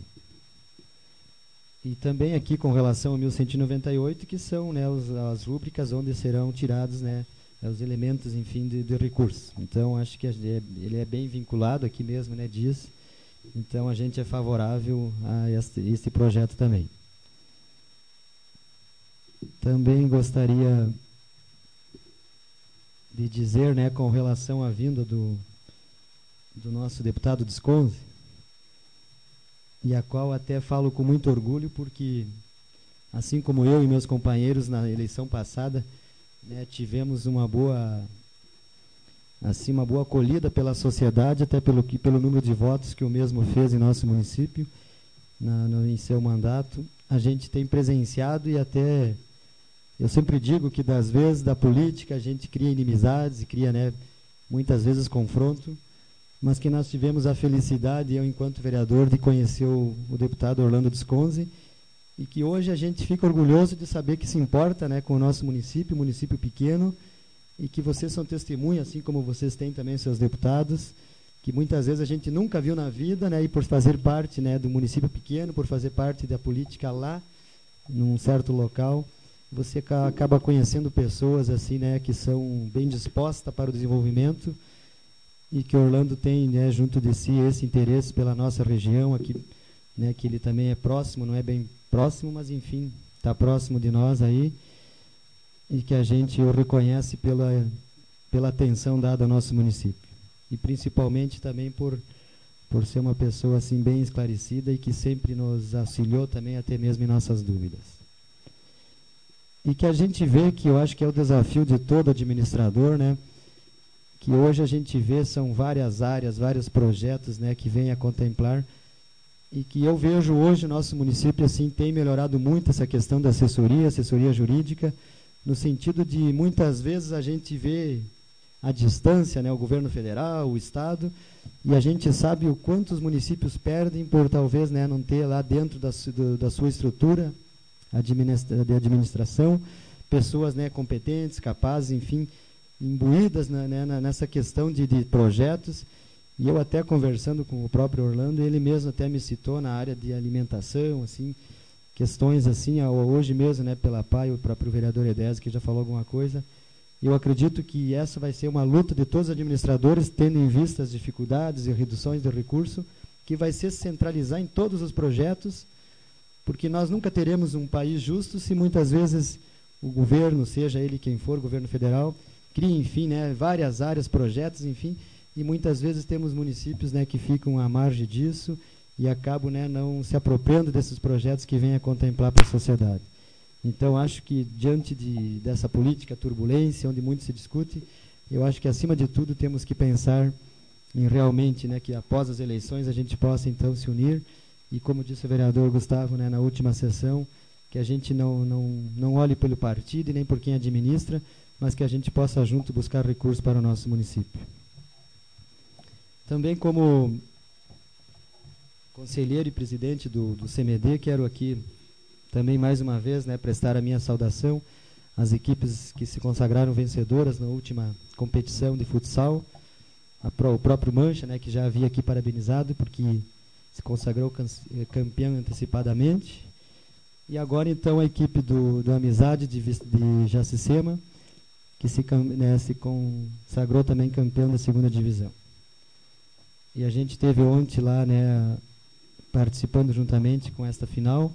E também aqui com relação ao mil cento e noventa e oito, que são, né, os, as rúbricas onde serão tirados, né, os elementos, enfim, de, de recursos. Então, acho que ele é bem vinculado aqui mesmo, né, diz. Então, a gente é favorável a este, este projeto também. Também gostaria de dizer, né, com relação à vinda do, do nosso deputado Desconze, e a qual até falo com muito orgulho, porque, assim como eu e meus companheiros na eleição passada, né, tivemos uma boa, assim, uma boa acolhida pela sociedade, até pelo, pelo número de votos que o mesmo fez em nosso município, na, no, em seu mandato. A gente tem presenciado e até, eu sempre digo que das vezes da política a gente cria inimizades e cria, né, muitas vezes confronto, mas que nós tivemos a felicidade, eu enquanto vereador, de conhecer o, o deputado Orlando Desconze, e que hoje a gente fica orgulhoso de saber que se importa, né, com o nosso município, município pequeno, e que vocês são testemunhas, assim como vocês têm também seus deputados, que muitas vezes a gente nunca viu na vida, né, e por fazer parte, né, do município pequeno, por fazer parte da política lá, num certo local, você ca acaba conhecendo pessoas assim, né, que são bem dispostas para o desenvolvimento, e que Orlando tem, né, junto de si esse interesse pela nossa região aqui, né, que ele também é próximo, não é bem próximo, mas enfim, está próximo de nós aí, e que a gente o reconhece pela, pela atenção dada ao nosso município. E principalmente também por, por ser uma pessoa assim bem esclarecida e que sempre nos auxiliou também até mesmo em nossas dúvidas. E que a gente vê, que eu acho que é o desafio de todo administrador, né, que hoje a gente vê são várias áreas, vários projetos, né, que vêm a contemplar, e que eu vejo hoje o nosso município assim tem melhorado muito essa questão da assessoria, assessoria jurídica, no sentido de muitas vezes a gente vê a distância, né, o governo federal, o estado, e a gente sabe o quanto os municípios perdem por talvez, né, não ter lá dentro da, do, da sua estrutura administra, de administração pessoas, né, competentes, capazes, enfim, imbuídas, né, né, nessa questão de, de projetos. E eu até conversando com o próprio Orlando, ele mesmo até me citou na área de alimentação, assim, questões assim, hoje mesmo, né, pela P A I, o próprio vereador Edésio, que já falou alguma coisa, Eu acredito que essa vai ser uma luta de todos os administradores, tendo em vista as dificuldades e reduções de recurso, que vai ser centralizar em todos os projetos, porque nós nunca teremos um país justo se muitas vezes o governo, seja ele quem for, o governo federal, cria, enfim, né, várias áreas, projetos, enfim, e muitas vezes temos municípios, né, que ficam à margem disso e acabam, né, não se apropriando desses projetos que vêm a contemplar para a sociedade. Então, acho que, diante de, dessa política turbulência, onde muito se discute, eu acho que, acima de tudo, temos que pensar em realmente, né, que após as eleições a gente possa, então, se unir e, como disse o vereador Gustavo, né, na última sessão, que a gente não, não, não olhe pelo partido e nem por quem administra, mas que a gente possa, junto, buscar recursos para o nosso município. Também, como conselheiro e presidente do, do C M D, quero aqui também, mais uma vez, né, prestar a minha saudação às equipes que se consagraram vencedoras na última competição de futsal, a pro, o próprio Mancha, né, que já havia aqui parabenizado, porque se consagrou campeão antecipadamente. E agora, então, a equipe do, do Amizade de, de Jacicema, que se, né, se consagrou também campeão da segunda divisão. E a gente teve ontem lá, né, participando juntamente com esta final.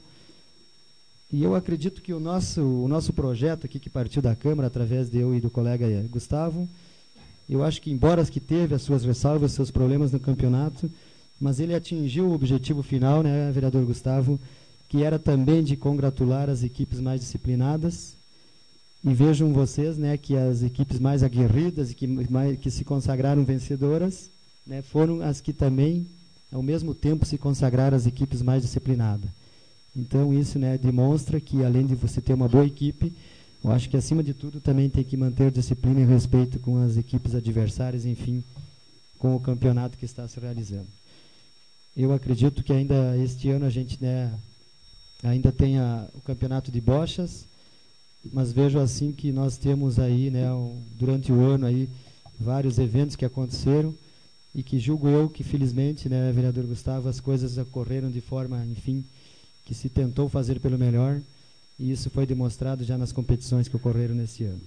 E eu acredito que o nosso, o nosso projeto aqui, que partiu da Câmara, através de eu e do colega Gustavo, eu acho que, embora que teve as suas ressalvas, seus problemas no campeonato, mas ele atingiu o objetivo final, né, vereador Gustavo, que era também de congratular as equipes mais disciplinadas. E vejam vocês, né, que as equipes mais aguerridas e que, mais, que se consagraram vencedoras, né, foram as que também, ao mesmo tempo, se consagraram as equipes mais disciplinadas. Então, isso, né, demonstra que, além de você ter uma boa equipe, eu acho que, acima de tudo, também tem que manter disciplina e respeito com as equipes adversárias, enfim, com o campeonato que está se realizando. Eu acredito que ainda este ano a gente, né, ainda tem a, o campeonato de bochas, mas vejo assim que nós temos aí, né, um, durante o ano aí, vários eventos que aconteceram e que julgo eu que, felizmente, né, vereador Gustavo, as coisas ocorreram de forma, enfim, que se tentou fazer pelo melhor, e isso foi demonstrado já nas competições que ocorreram nesse ano.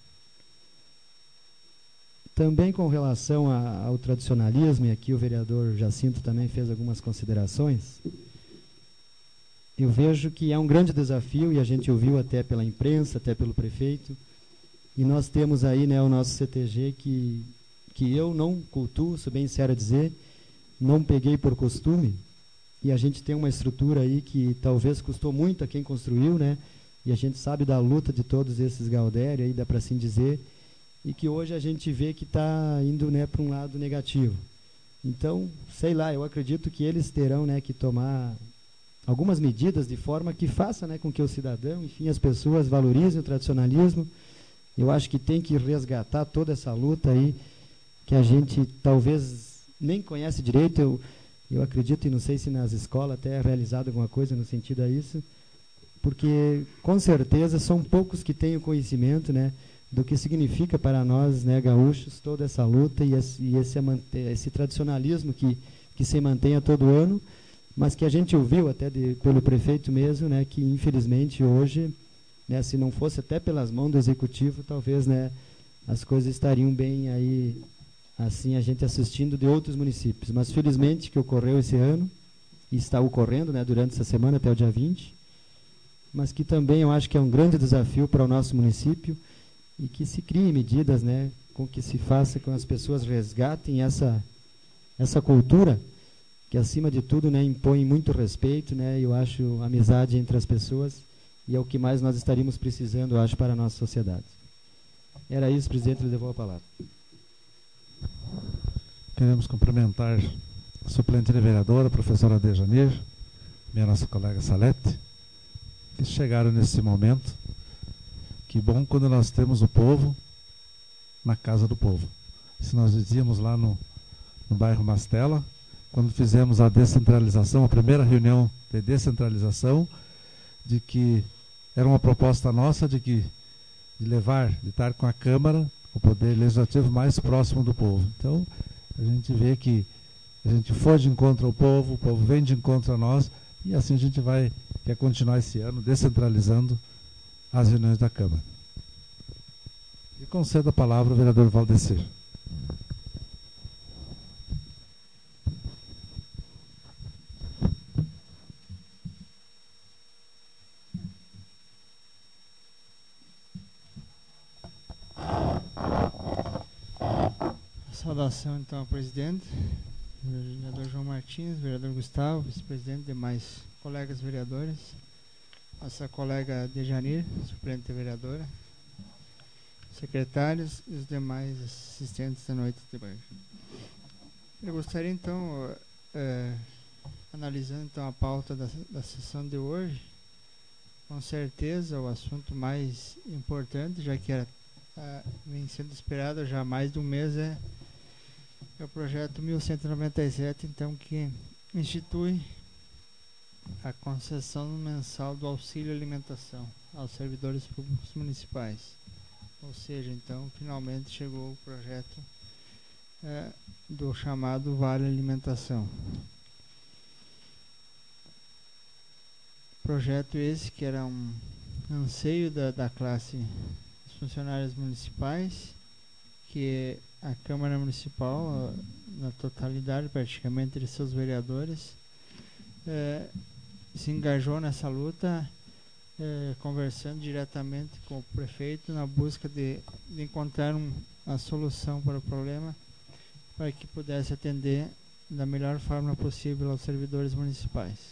Também com relação a, ao tradicionalismo, e aqui o vereador Jacinto também fez algumas considerações, eu vejo que é um grande desafio, e a gente ouviu até pela imprensa, até pelo prefeito, e nós temos aí, né, o nosso C T G que, que eu não cultuo, sou bem sincero a dizer, não peguei por costume, e a gente tem uma estrutura aí que talvez custou muito a quem construiu, né? E a gente sabe da luta de todos esses Galdério, aí dá para assim dizer, e que hoje a gente vê que está indo, né, para um lado negativo. Então, sei lá, eu acredito que eles terão, né, que tomar algumas medidas de forma que faça, né, com que o cidadão, enfim, as pessoas valorizem o tradicionalismo. Eu acho que tem que resgatar toda essa luta aí, que a gente talvez nem conhece direito. Eu, Eu acredito, e não sei se nas escolas até é realizado alguma coisa no sentido a isso, porque, com certeza, são poucos que têm o conhecimento, né, do que significa para nós, né, gaúchos, toda essa luta e esse, e esse, esse tradicionalismo que, que se mantém a todo ano, mas que a gente ouviu até de, pelo prefeito mesmo, né, que, infelizmente, hoje, né, se não fosse até pelas mãos do executivo, talvez, né, as coisas estariam bem aí, assim, a gente assistindo de outros municípios. Mas, felizmente, que ocorreu esse ano, e está ocorrendo, né, durante essa semana até o dia vinte, mas que também eu acho que é um grande desafio para o nosso município, e que se criem medidas, né, com que se faça com que as pessoas resgatem essa, essa cultura, que, acima de tudo, né, impõe muito respeito, né, eu acho amizade entre as pessoas, e é o que mais nós estaríamos precisando, eu acho, para a nossa sociedade. Era isso, presidente, eu devolvo a palavra. Queremos cumprimentar a suplente de vereadora, a professora Dejanir, e a nossa colega Salete, que chegaram nesse momento. Que bom quando nós temos o povo na casa do povo. Isso nós dizíamos lá no, no bairro Mastela, quando fizemos a descentralização, a primeira reunião de descentralização, de que era uma proposta nossa de que de levar, de estar com a Câmara, o poder legislativo mais próximo do povo. Então, a gente vê que a gente foi de encontro ao povo, o povo vem de encontro a nós, e assim a gente vai quer continuar esse ano descentralizando as reuniões da Câmara. E concedo a palavra ao vereador Valdecir. Saudação então ao presidente, vereador João Martins, vereador Gustavo, vice-presidente, demais colegas vereadores, nossa colega Dejanir, suplente vereadora, secretários e os demais assistentes da noite de hoje. Eu gostaria então, é, analisando então a pauta da, da sessão de hoje, com certeza o assunto mais importante, já que era, a, vem sendo esperado já há mais de um mês, é É o projeto mil cento e noventa e sete, então, que institui a concessão mensal do auxílio alimentação aos servidores públicos municipais. Ou seja, então, finalmente chegou o projeto é, do chamado Vale Alimentação. Projeto esse que era um anseio da, da classe dos funcionários municipais, que a Câmara Municipal, na totalidade praticamente de seus vereadores, eh, se engajou nessa luta, eh, conversando diretamente com o prefeito na busca de, de encontrar um, uma solução para o problema, para que pudesse atender da melhor forma possível aos servidores municipais.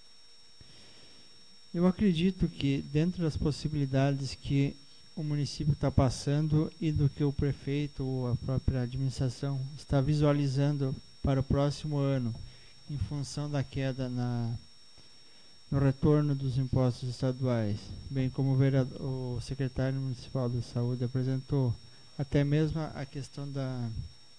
Eu acredito que, dentro das possibilidades que o município está passando e do que o prefeito ou a própria administração está visualizando para o próximo ano, em função da queda na, no retorno dos impostos estaduais, bem como o, vereador, o secretário municipal da saúde apresentou, até mesmo a questão da,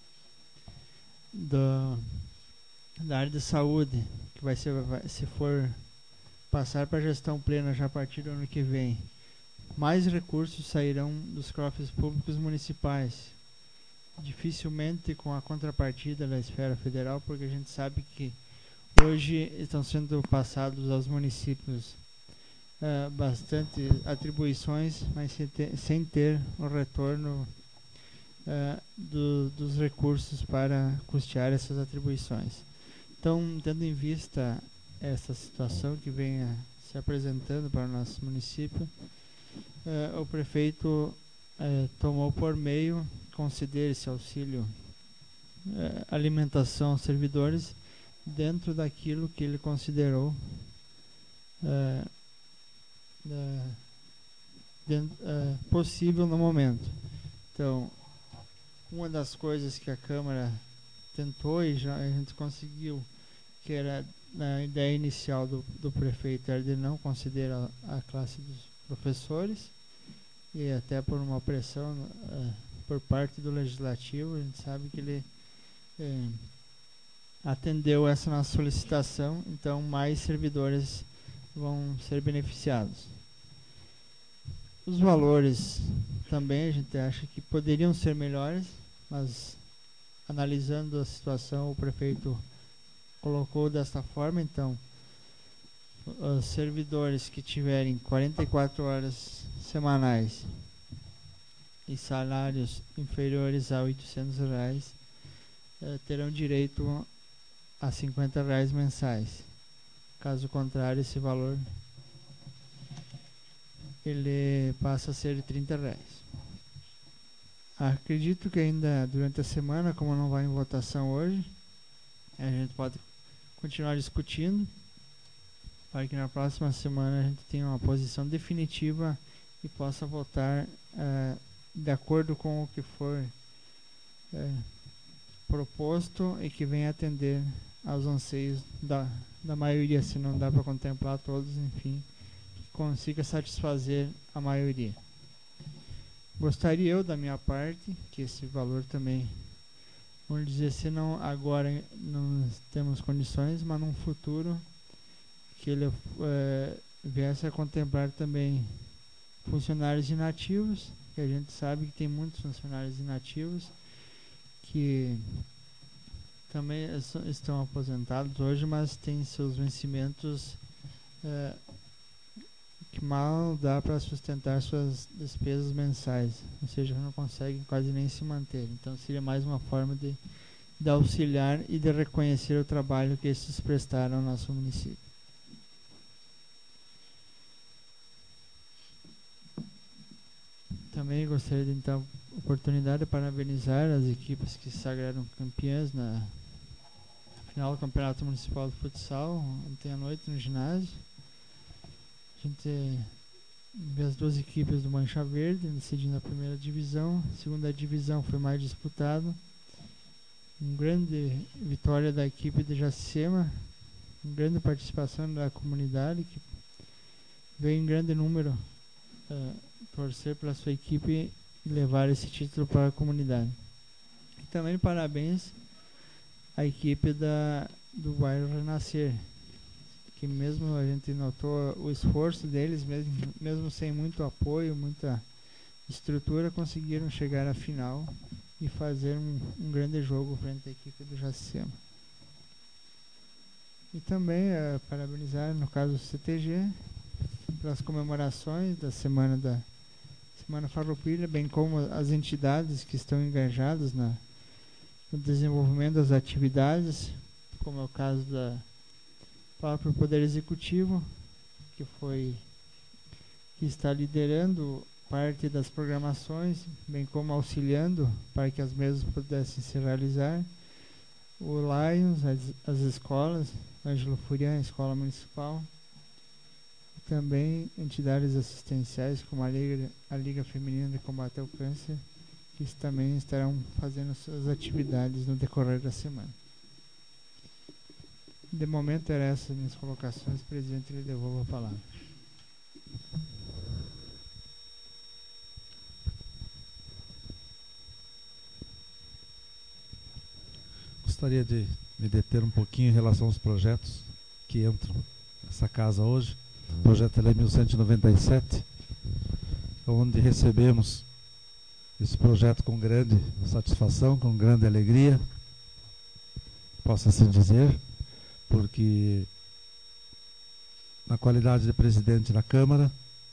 da, da área de saúde, que vai ser, vai, se for passar para a gestão plena já a partir do ano que vem, mais recursos sairão dos cofres públicos municipais, dificilmente com a contrapartida da esfera federal, porque a gente sabe que hoje estão sendo passados aos municípios uh, bastante atribuições, mas sem ter, sem ter o retorno uh, do, dos recursos para custear essas atribuições. Então, tendo em vista essa situação que vem uh, se apresentando para o nosso município, Uh, o prefeito uh, tomou por meio conceder esse auxílio uh, alimentação aos servidores dentro daquilo que ele considerou uh, uh, dentro, uh, possível no momento. Então, uma das coisas que a Câmara tentou e já a gente conseguiu, que era na ideia inicial do, do prefeito, era de não considerar a classe dos professores, e até por uma pressão uh, por parte do legislativo, a gente sabe que ele uh, atendeu essa nossa solicitação, então mais servidores vão ser beneficiados. Os valores também a gente acha que poderiam ser melhores, mas analisando a situação, o prefeito colocou desta forma. Então, os servidores que tiverem quarenta e quatro horas semanais e salários inferiores a oitocentos reais eh, terão direito a cinquenta reais mensais. Caso contrário, esse valor ele passa a ser de trinta reais. Acredito que ainda durante a semana, como não vai em votação hoje, a gente pode continuar discutindo, para que na próxima semana a gente tenha uma posição definitiva e possa votar uh, de acordo com o que for uh, proposto e que venha atender aos anseios da, da maioria, se não dá para contemplar todos, enfim, que consiga satisfazer a maioria. Gostaria eu, da minha parte, que esse valor também, vamos dizer, se não agora não temos condições, mas num futuro, que ele é, viesse a contemplar também funcionários inativos, que a gente sabe que tem muitos funcionários inativos que também estão aposentados hoje, mas têm seus vencimentos é, que que mal dá para sustentar suas despesas mensais, ou seja, não conseguem quase nem se manter. Então seria mais uma forma de, de auxiliar e de reconhecer o trabalho que esses prestaram ao nosso município. Também gostaria de então a oportunidade de parabenizar as equipes que se sagraram campeãs na final do Campeonato Municipal de Futsal ontem à noite no ginásio. A gente vê as duas equipes do Mancha Verde decidindo a primeira divisão. A segunda divisão foi mais disputada. Uma grande vitória da equipe de Jacema, uma grande participação da comunidade que veio em grande número uh, torcer pela sua equipe e levar esse título para a comunidade. E também parabéns à equipe da, do bairro Renascer, que mesmo a gente notou o esforço deles, mesmo, mesmo sem muito apoio, muita estrutura, conseguiram chegar à final e fazer um, um grande jogo frente à equipe do Jacema. E também uh, parabenizar, no caso do C T G, pelas comemorações da Semana da Semana Farroupilha, bem como as entidades que estão engajadas na, no desenvolvimento das atividades, como é o caso da próprio Poder Executivo, que foi que está liderando parte das programações, bem como auxiliando para que as mesmas pudessem se realizar. O Lions, as, as escolas, Ângelo Furian, a Escola Municipal, e também entidades assistenciais como a Liga, a Liga Feminina de Combate ao Câncer, que também estarão fazendo suas atividades no decorrer da semana. De momento, eram essas minhas colocações. Presidente, lhe devolvo a palavra. Gostaria de me deter um pouquinho em relação aos projetos que entram nessa casa hoje. O projeto é mil cento e noventa e sete, onde recebemos esse projeto com grande satisfação, com grande alegria, posso assim dizer, porque na qualidade de presidente da Câmara,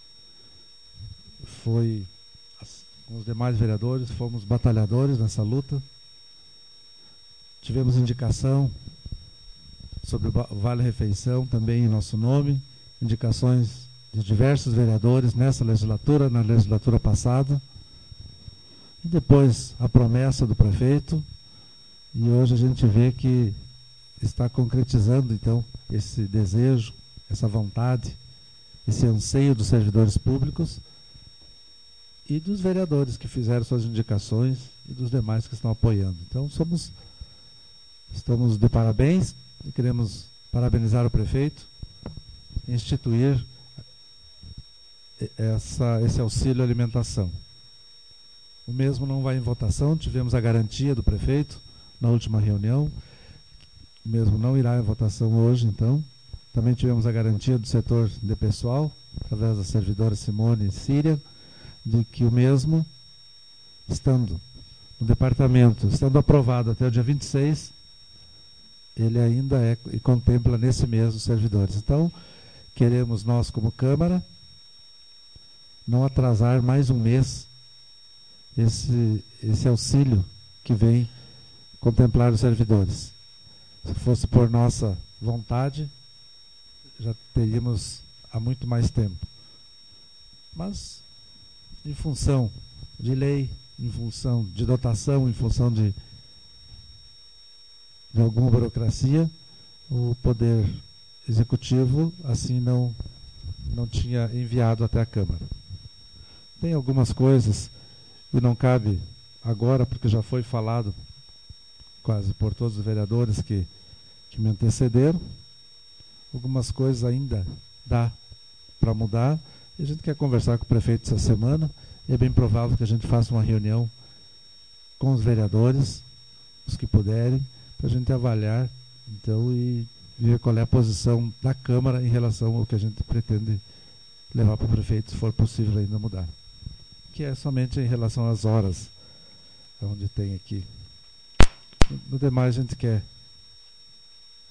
foi, com os demais vereadores, fomos batalhadores nessa luta. Tivemos indicação sobre o Vale Refeição, também em nosso nome, indicações de diversos vereadores nessa legislatura, na legislatura passada, e depois a promessa do prefeito, e hoje a gente vê que está concretizando então esse desejo, essa vontade, esse anseio dos servidores públicos e dos vereadores que fizeram suas indicações e dos demais que estão apoiando. Então somos, estamos de parabéns e queremos parabenizar o prefeito, instituir essa, esse auxílio alimentação. O mesmo não vai em votação, tivemos a garantia do prefeito na última reunião, o mesmo não irá em votação hoje, então. Também tivemos a garantia do setor de pessoal, através da servidora Simone Síria, de que o mesmo, estando no departamento, estando aprovado até o dia vinte e seis, ele ainda é e contempla nesse mês os servidores. Então, queremos nós, como Câmara, não atrasar mais um mês esse, esse auxílio que vem contemplar os servidores. Se fosse por nossa vontade, já teríamos há muito mais tempo. Mas, em função de lei, em função de dotação, em função de, de alguma burocracia, o Poder Executivo assim não, não tinha enviado até a Câmara. Tem algumas coisas que não cabe agora, porque já foi falado quase por todos os vereadores que, que me antecederam. Algumas coisas ainda dá para mudar. E a gente quer conversar com o prefeito essa semana. E é bem provável que a gente faça uma reunião com os vereadores, os que puderem, para a gente avaliar então, e ver qual é a posição da Câmara em relação ao que a gente pretende levar para o prefeito, se for possível ainda mudar. Que é somente em relação às horas, onde tem aqui. No demais, a gente quer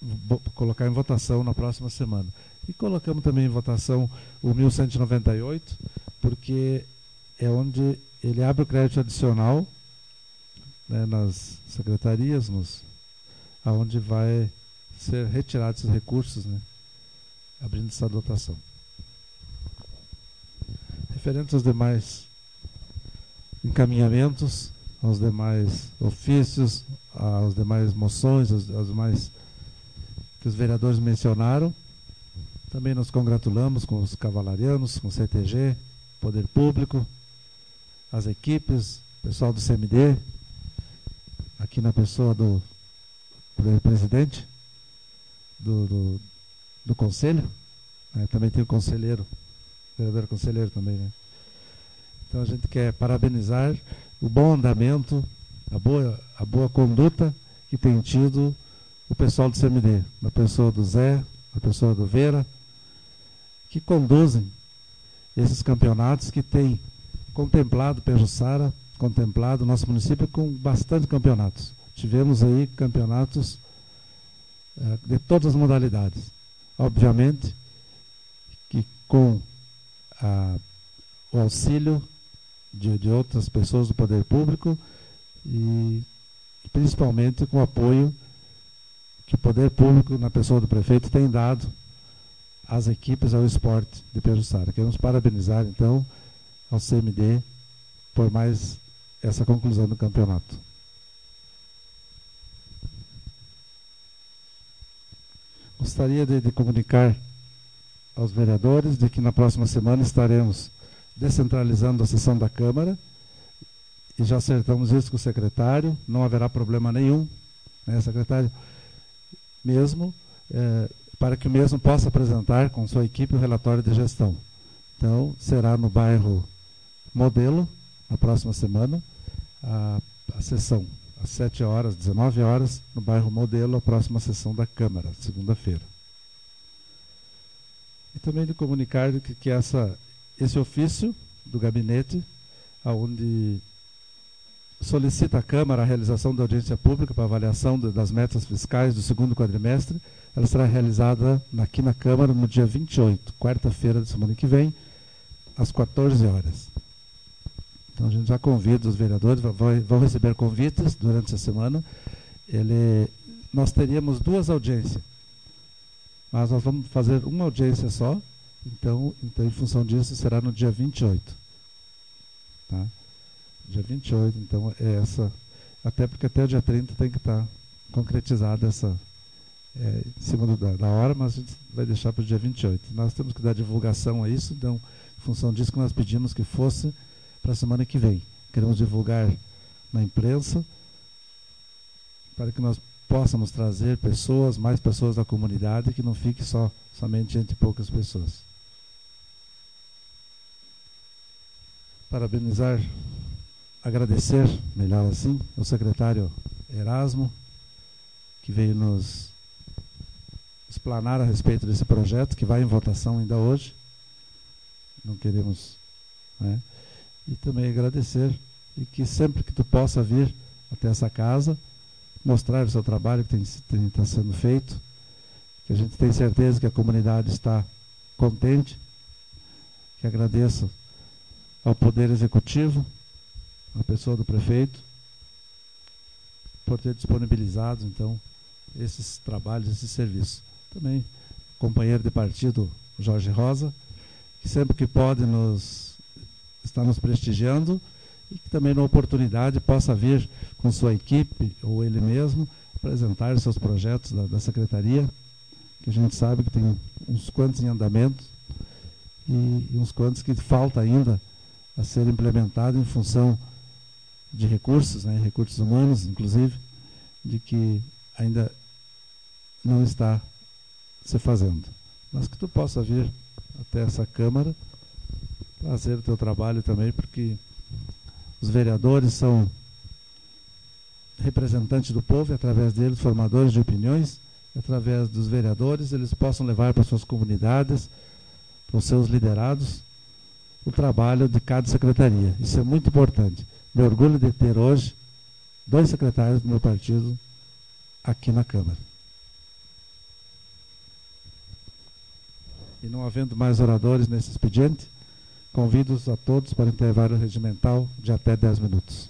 colocar em votação na próxima semana. E colocamos também em votação o mil cento e noventa e oito, porque é onde ele abre o crédito adicional, né, nas secretarias, nos, aonde vai ser retirado esses recursos, né, abrindo essa dotação. Referente aos demais encaminhamentos, aos demais ofícios, às demais moções, aos, aos demais que os vereadores mencionaram, também nos congratulamos com os cavalarianos, com o C T G, Poder Público, as equipes, pessoal do C M D, aqui na pessoa do, do presidente do, do, do conselho, né? Também tem o conselheiro, vereador conselheiro também, né? Então a gente quer parabenizar o bom andamento, a boa, a boa conduta que tem tido o pessoal do C M D, a pessoa do Zé, a pessoa do Vera, que conduzem esses campeonatos, que têm contemplado Pejuçara, contemplado o nosso município com bastante campeonatos. Tivemos aí campeonatos uh, de todas as modalidades. Obviamente que com a, o auxílio de, de outras pessoas do poder público e principalmente com o apoio que o poder público, na pessoa do prefeito, tem dado às equipes, ao esporte de Pejuçara. Queremos parabenizar, então, ao C M D por mais essa conclusão do campeonato. Gostaria de, de comunicar aos vereadores de que na próxima semana estaremos descentralizando a sessão da Câmara e já acertamos isso com o secretário, não haverá problema nenhum, né, secretário? Mesmo é, para que o mesmo possa apresentar com sua equipe o relatório de gestão. Então, será no bairro Modelo, na próxima semana, a, a sessão, às sete horas, dezenove horas, no bairro Modelo, a próxima sessão da Câmara, segunda-feira. E também de comunicar que, que essa, esse ofício do gabinete, onde solicita à Câmara a realização da audiência pública para avaliação de, das metas fiscais do segundo quadrimestre, ela será realizada aqui na Câmara no dia vinte e oito, quarta-feira da semana que vem, às quatorze horas. Então a gente já convida os vereadores, vão, vão receber convites durante essa semana. Ele, nós teríamos duas audiências, mas nós vamos fazer uma audiência só, então, então em função disso será no dia vinte e oito. Tá? Dia vinte e oito, então é essa, até porque até o dia trinta tem que estar concretizada essa, é, em cima do, da, da hora, mas a gente vai deixar para o dia vinte e oito. Nós temos que dar divulgação a isso, então, em função disso que nós pedimos que fosse para a semana que vem. Queremos divulgar na imprensa para que nós possamos trazer pessoas, mais pessoas da comunidade, que não fique só, somente entre poucas pessoas. Parabenizar, agradecer, melhor assim, ao secretário Erasmo, que veio nos explanar a respeito desse projeto, que vai em votação ainda hoje. Não queremos, né? E também agradecer, e que sempre que tu possa vir até essa casa, mostrar o seu trabalho que tem, tem, está sendo feito, que a gente tem certeza que a comunidade está contente, que agradeço ao Poder Executivo, à pessoa do prefeito, por ter disponibilizado, então, esses trabalhos, esses serviços. Também, companheiro de partido, Jorge Rosa, que sempre que pode nos está nos prestigiando, e que também, na oportunidade, possa vir com sua equipe, ou ele mesmo, apresentar os seus projetos da, da Secretaria, que a gente sabe que tem uns quantos em andamento, e, e uns quantos que falta ainda a ser implementado em função de recursos, né, recursos humanos, inclusive, de que ainda não está se fazendo. Mas que tu possa vir até essa Câmara, fazer o teu trabalho também, porque os vereadores são representantes do povo, e através deles, formadores de opiniões, e através dos vereadores, eles possam levar para suas comunidades, para os seus liderados, o trabalho de cada secretaria. Isso é muito importante. Me orgulho de ter hoje dois secretários do meu partido aqui na Câmara. E não havendo mais oradores nesse expediente, convido-os a todos para o intervalo regimental de até dez minutos.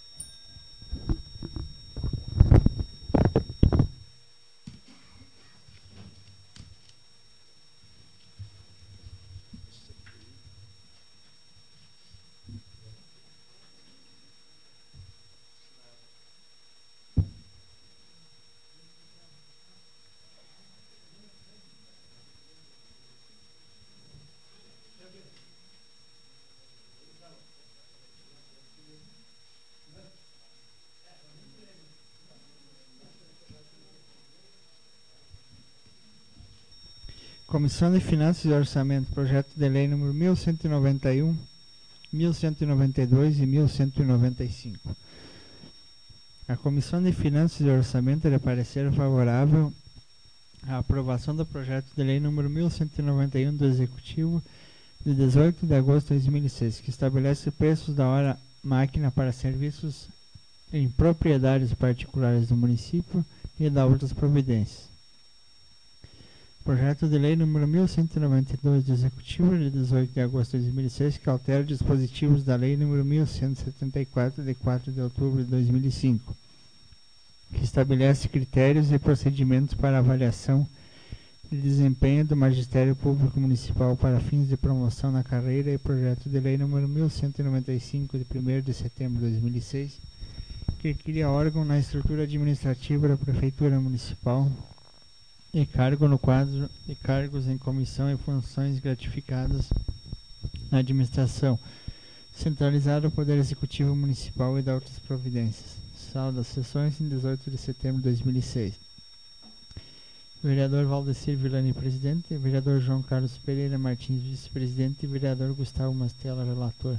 Comissão de Finanças e Orçamento, projeto de lei número mil cento e noventa e um, mil cento e noventa e dois e mil cento e noventa e cinco. A Comissão de Finanças e Orçamento é parecer favorável à aprovação do projeto de lei número mil cento e noventa e um do Executivo de dezoito de agosto de dois mil e seis, que estabelece preços da hora máquina para serviços em propriedades particulares do município e da outras providências. Projeto de lei número mil cento e noventa e dois do Executivo de dezoito de agosto de dois mil e seis, que altera dispositivos da lei número mil cento e setenta e quatro de quatro de outubro de dois mil e cinco, que estabelece critérios e procedimentos para avaliação de desempenho do Magistério Público Municipal para fins de promoção na carreira, e projeto de lei número mil cento e noventa e cinco de primeiro de setembro de dois mil e seis, que cria órgão na estrutura administrativa da Prefeitura Municipal e cargo no quadro de cargos em comissão e funções gratificadas na administração, centralizado o Poder Executivo Municipal e da outras providências. Sala das sessões em dezoito de setembro de dois mil e seis. Vereador Valdecir Villani, presidente. Vereador João Carlos Pereira Martins, vice-presidente. E vereador Gustavo Mastella, relator.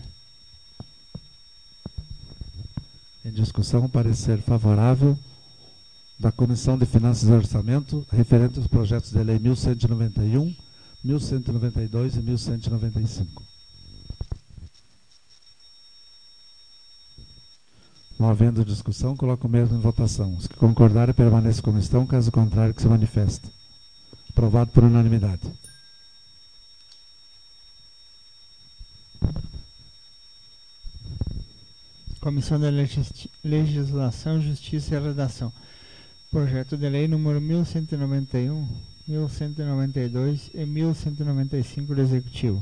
Em discussão, parecer favorável da Comissão de Finanças e Orçamento, referente aos projetos de lei mil cento e noventa e um, mil cento e noventa e dois e mil cento e noventa e cinco. Não havendo discussão, coloco o mesmo em votação. Os que concordarem, permaneçam como estão, caso contrário, que se manifeste. Aprovado por unanimidade. Comissão de Legis- Legislação, Justiça e Redação. Projeto de lei número mil cento e noventa e um, mil cento e noventa e dois e mil cento e noventa e cinco do Executivo.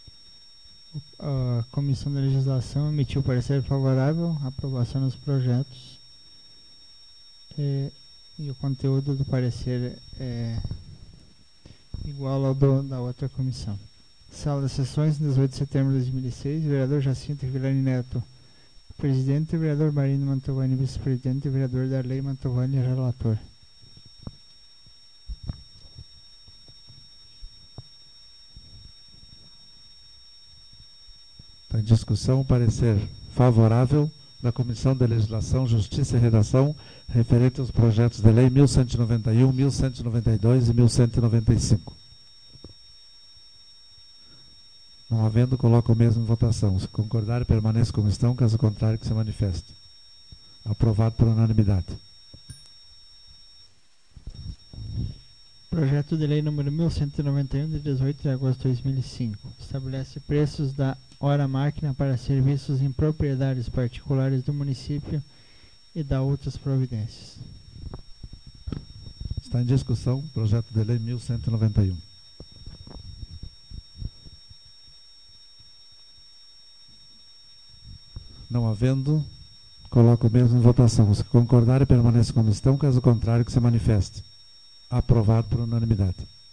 A Comissão de Legislação emitiu parecer favorável à aprovação dos projetos, e, e o conteúdo do parecer é igual ao do, da outra comissão. Sala das sessões, dezoito de setembro de dois mil e seis, vereador Jacinto Villani Neto, presidente, vereador Marino Mantovani, vice-presidente, vereador Darley Mantovani, relator. Está em discussão o parecer favorável da Comissão de Legislação, Justiça e Redação, referente aos projetos de lei mil cento e noventa e um, mil cento e noventa e dois e mil cento e noventa e cinco. Não havendo, coloco o mesmo em votação. Se concordar, permaneça como estão, caso contrário, que se manifeste. Aprovado por unanimidade. Projeto de lei número mil cento e noventa e um, de dezoito de agosto de dois mil e cinco. Estabelece preços da hora máquina para serviços em propriedades particulares do município e da outras providências. Está em discussão o projeto de lei mil cento e noventa e um. Não havendo, coloco o mesmo em votação. Os que concordarem, permaneçam como estão, caso contrário, que se manifeste. Aprovado por unanimidade.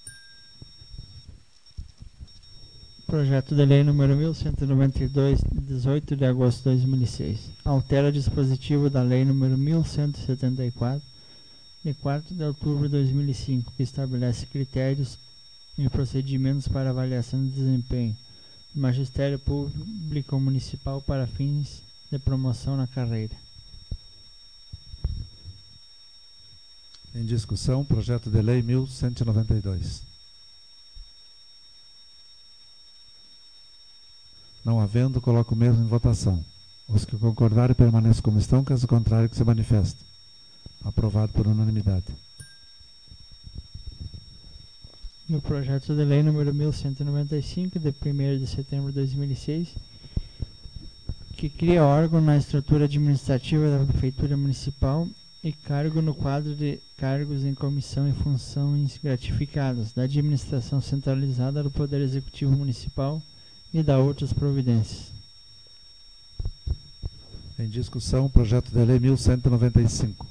Projeto de lei número mil cento e noventa e dois, de dezoito de agosto de dois mil e seis. Altera dispositivo da lei número mil cento e setenta e quatro, de quatro de outubro de dois mil e cinco, que estabelece critérios e procedimentos para avaliação de desempenho do Magistério Público Municipal para fins de promoção na carreira. Em discussão, projeto de lei mil cento e noventa e dois. Não havendo, coloco o mesmo em votação. Os que concordarem, permaneçam como estão, caso contrário, que se manifeste. Aprovado por unanimidade. no projeto de lei número mil cento e noventa e cinco, de primeiro de setembro de dois mil e seis, que cria órgão na estrutura administrativa da Prefeitura Municipal e cargo no quadro de cargos em comissão e funções gratificadas da administração centralizada do Poder Executivo Municipal e da outras providências. Em discussão, o projeto de lei mil cento e noventa e cinco.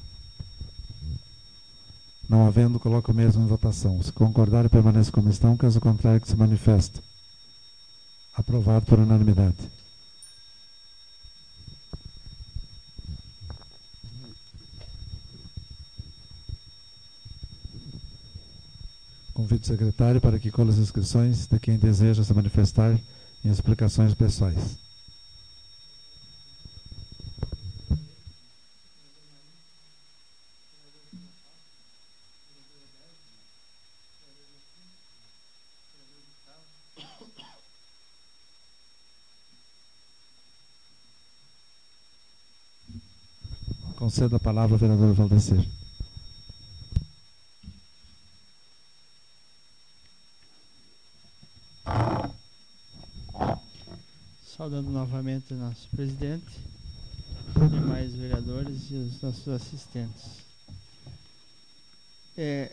Não havendo, coloco o mesmo em votação. Se concordar, permaneça como estão. Caso contrário, que se manifeste. Aprovado por unanimidade. Convido o secretário para que colhe as inscrições de quem deseja se manifestar em explicações pessoais. Concedo a palavra ao vereador Valdecir. Saudando novamente o nosso presidente, os demais vereadores e os nossos assistentes. É,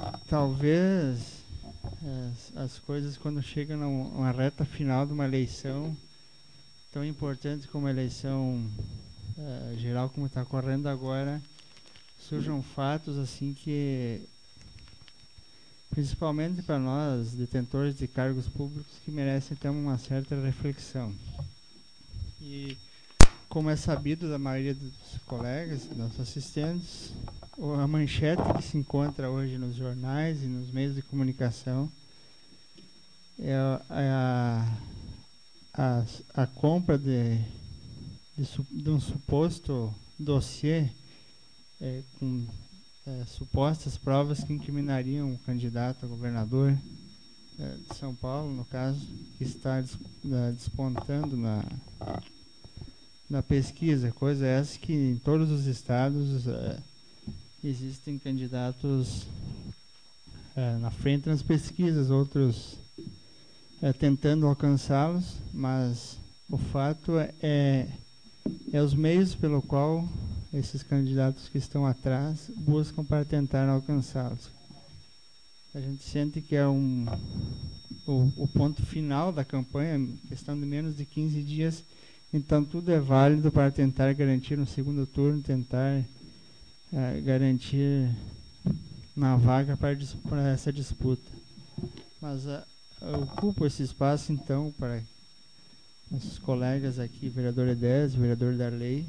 talvez as, as coisas, quando chegam numa reta final de uma eleição tão importante como a eleição uh, geral como está ocorrendo agora, surjam fatos assim que, principalmente para nós, detentores de cargos públicos, que merecem ter uma certa reflexão. E, como é sabido da maioria dos nossos nossos assistentes, a manchete que se encontra hoje nos jornais e nos meios de comunicação é a, a, a compra de, de, de um suposto dossiê é, com é, supostas provas que incriminariam o candidato a governador é, de São Paulo, no caso, que está des, da, despontando na, na pesquisa. Coisa essa que em todos os estados é, existem candidatos é, na frente nas pesquisas, outros é, tentando alcançá-los, mas o fato é, é, é os meios pelo qual esses candidatos que estão atrás buscam para tentar alcançá-los. A gente sente que é um, o, o ponto final da campanha, questão de menos de quinze dias, então tudo é válido para tentar garantir no segundo turno, tentar Uh, garantir uma vaga para, para essa disputa. Mas uh, eu ocupo esse espaço, então, para nossos colegas aqui, vereador Edésio, vereador Darley,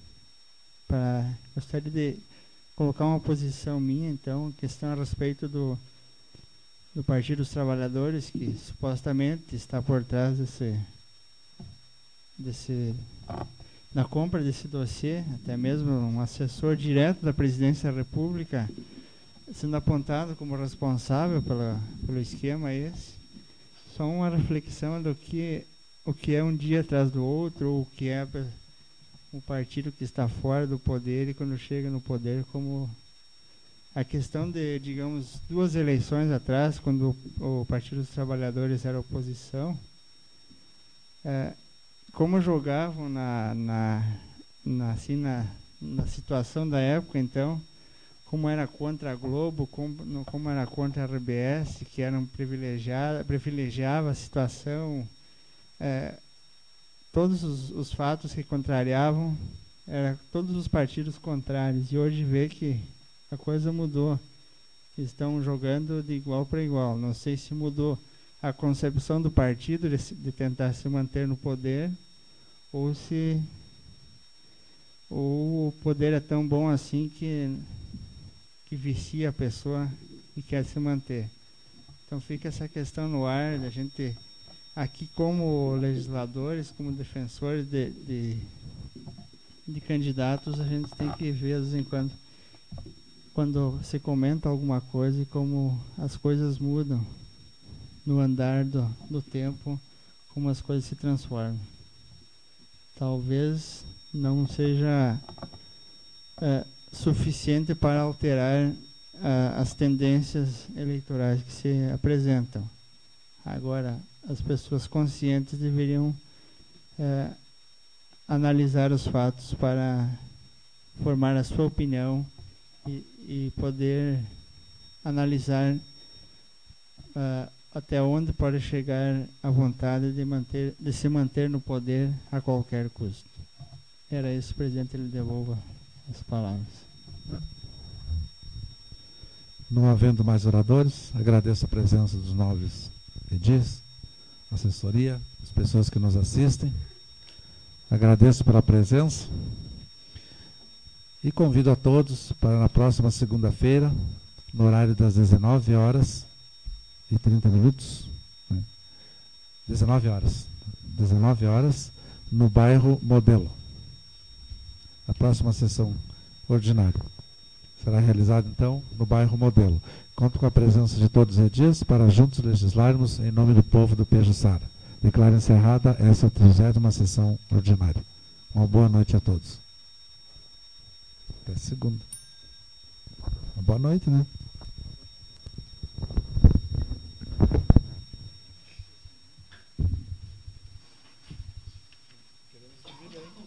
para gostaria de colocar uma posição minha, então, questão a respeito do, do Partido dos Trabalhadores, que supostamente está por trás desse, desse na compra desse dossiê, até mesmo um assessor direto da Presidência da República sendo apontado como responsável pela, pelo esquema esse. Só uma reflexão do que o que é um dia atrás do outro, ou o que é o partido que está fora do poder e quando chega no poder, como a questão de, digamos, duas eleições atrás, quando o, o Partido dos Trabalhadores era oposição, é, como jogavam na, na, na, assim, na, na situação da época, então, como era contra a Globo, como, como era contra a R B S, que eram privilegiadas, privilegiava a situação, é, todos os, os fatos que contrariavam, era todos os partidos contrários, e hoje vê que a coisa mudou, estão jogando de igual para igual. Não sei se mudou a concepção do partido de, de tentar se manter no poder, ou se ou o poder é tão bom assim que, que vicia a pessoa e quer se manter. Então fica essa questão no ar, da gente aqui como legisladores, como defensores de, de, de candidatos, a gente tem que ver de vez em quando, quando se comenta alguma coisa e como as coisas mudam no andar do, do tempo, como as coisas se transformam. Talvez não seja é, suficiente para alterar ah, as tendências eleitorais que se apresentam. Agora, as pessoas conscientes deveriam eh, analisar os fatos para formar a sua opinião e, e poder analisar uh, até onde pode chegar a vontade de, manter, de se manter no poder a qualquer custo. Era isso, presidente, ele devolva as palavras. Não havendo mais oradores, agradeço a presença dos nobres edis, assessoria, as pessoas que nos assistem. Agradeço pela presença e convido a todos para na próxima segunda-feira, no horário das dezenove horas e trinta minutos, né? dezenove horas, dezenove horas, no bairro Modelo. A próxima sessão ordinária será realizada, então, no bairro Modelo. Conto com a presença de todos os edis para juntos legislarmos em nome do povo do Pejuçara. Declaro encerrada essa trigésima sessão ordinária. Uma boa noite a todos. Até segunda. Uma boa noite, né?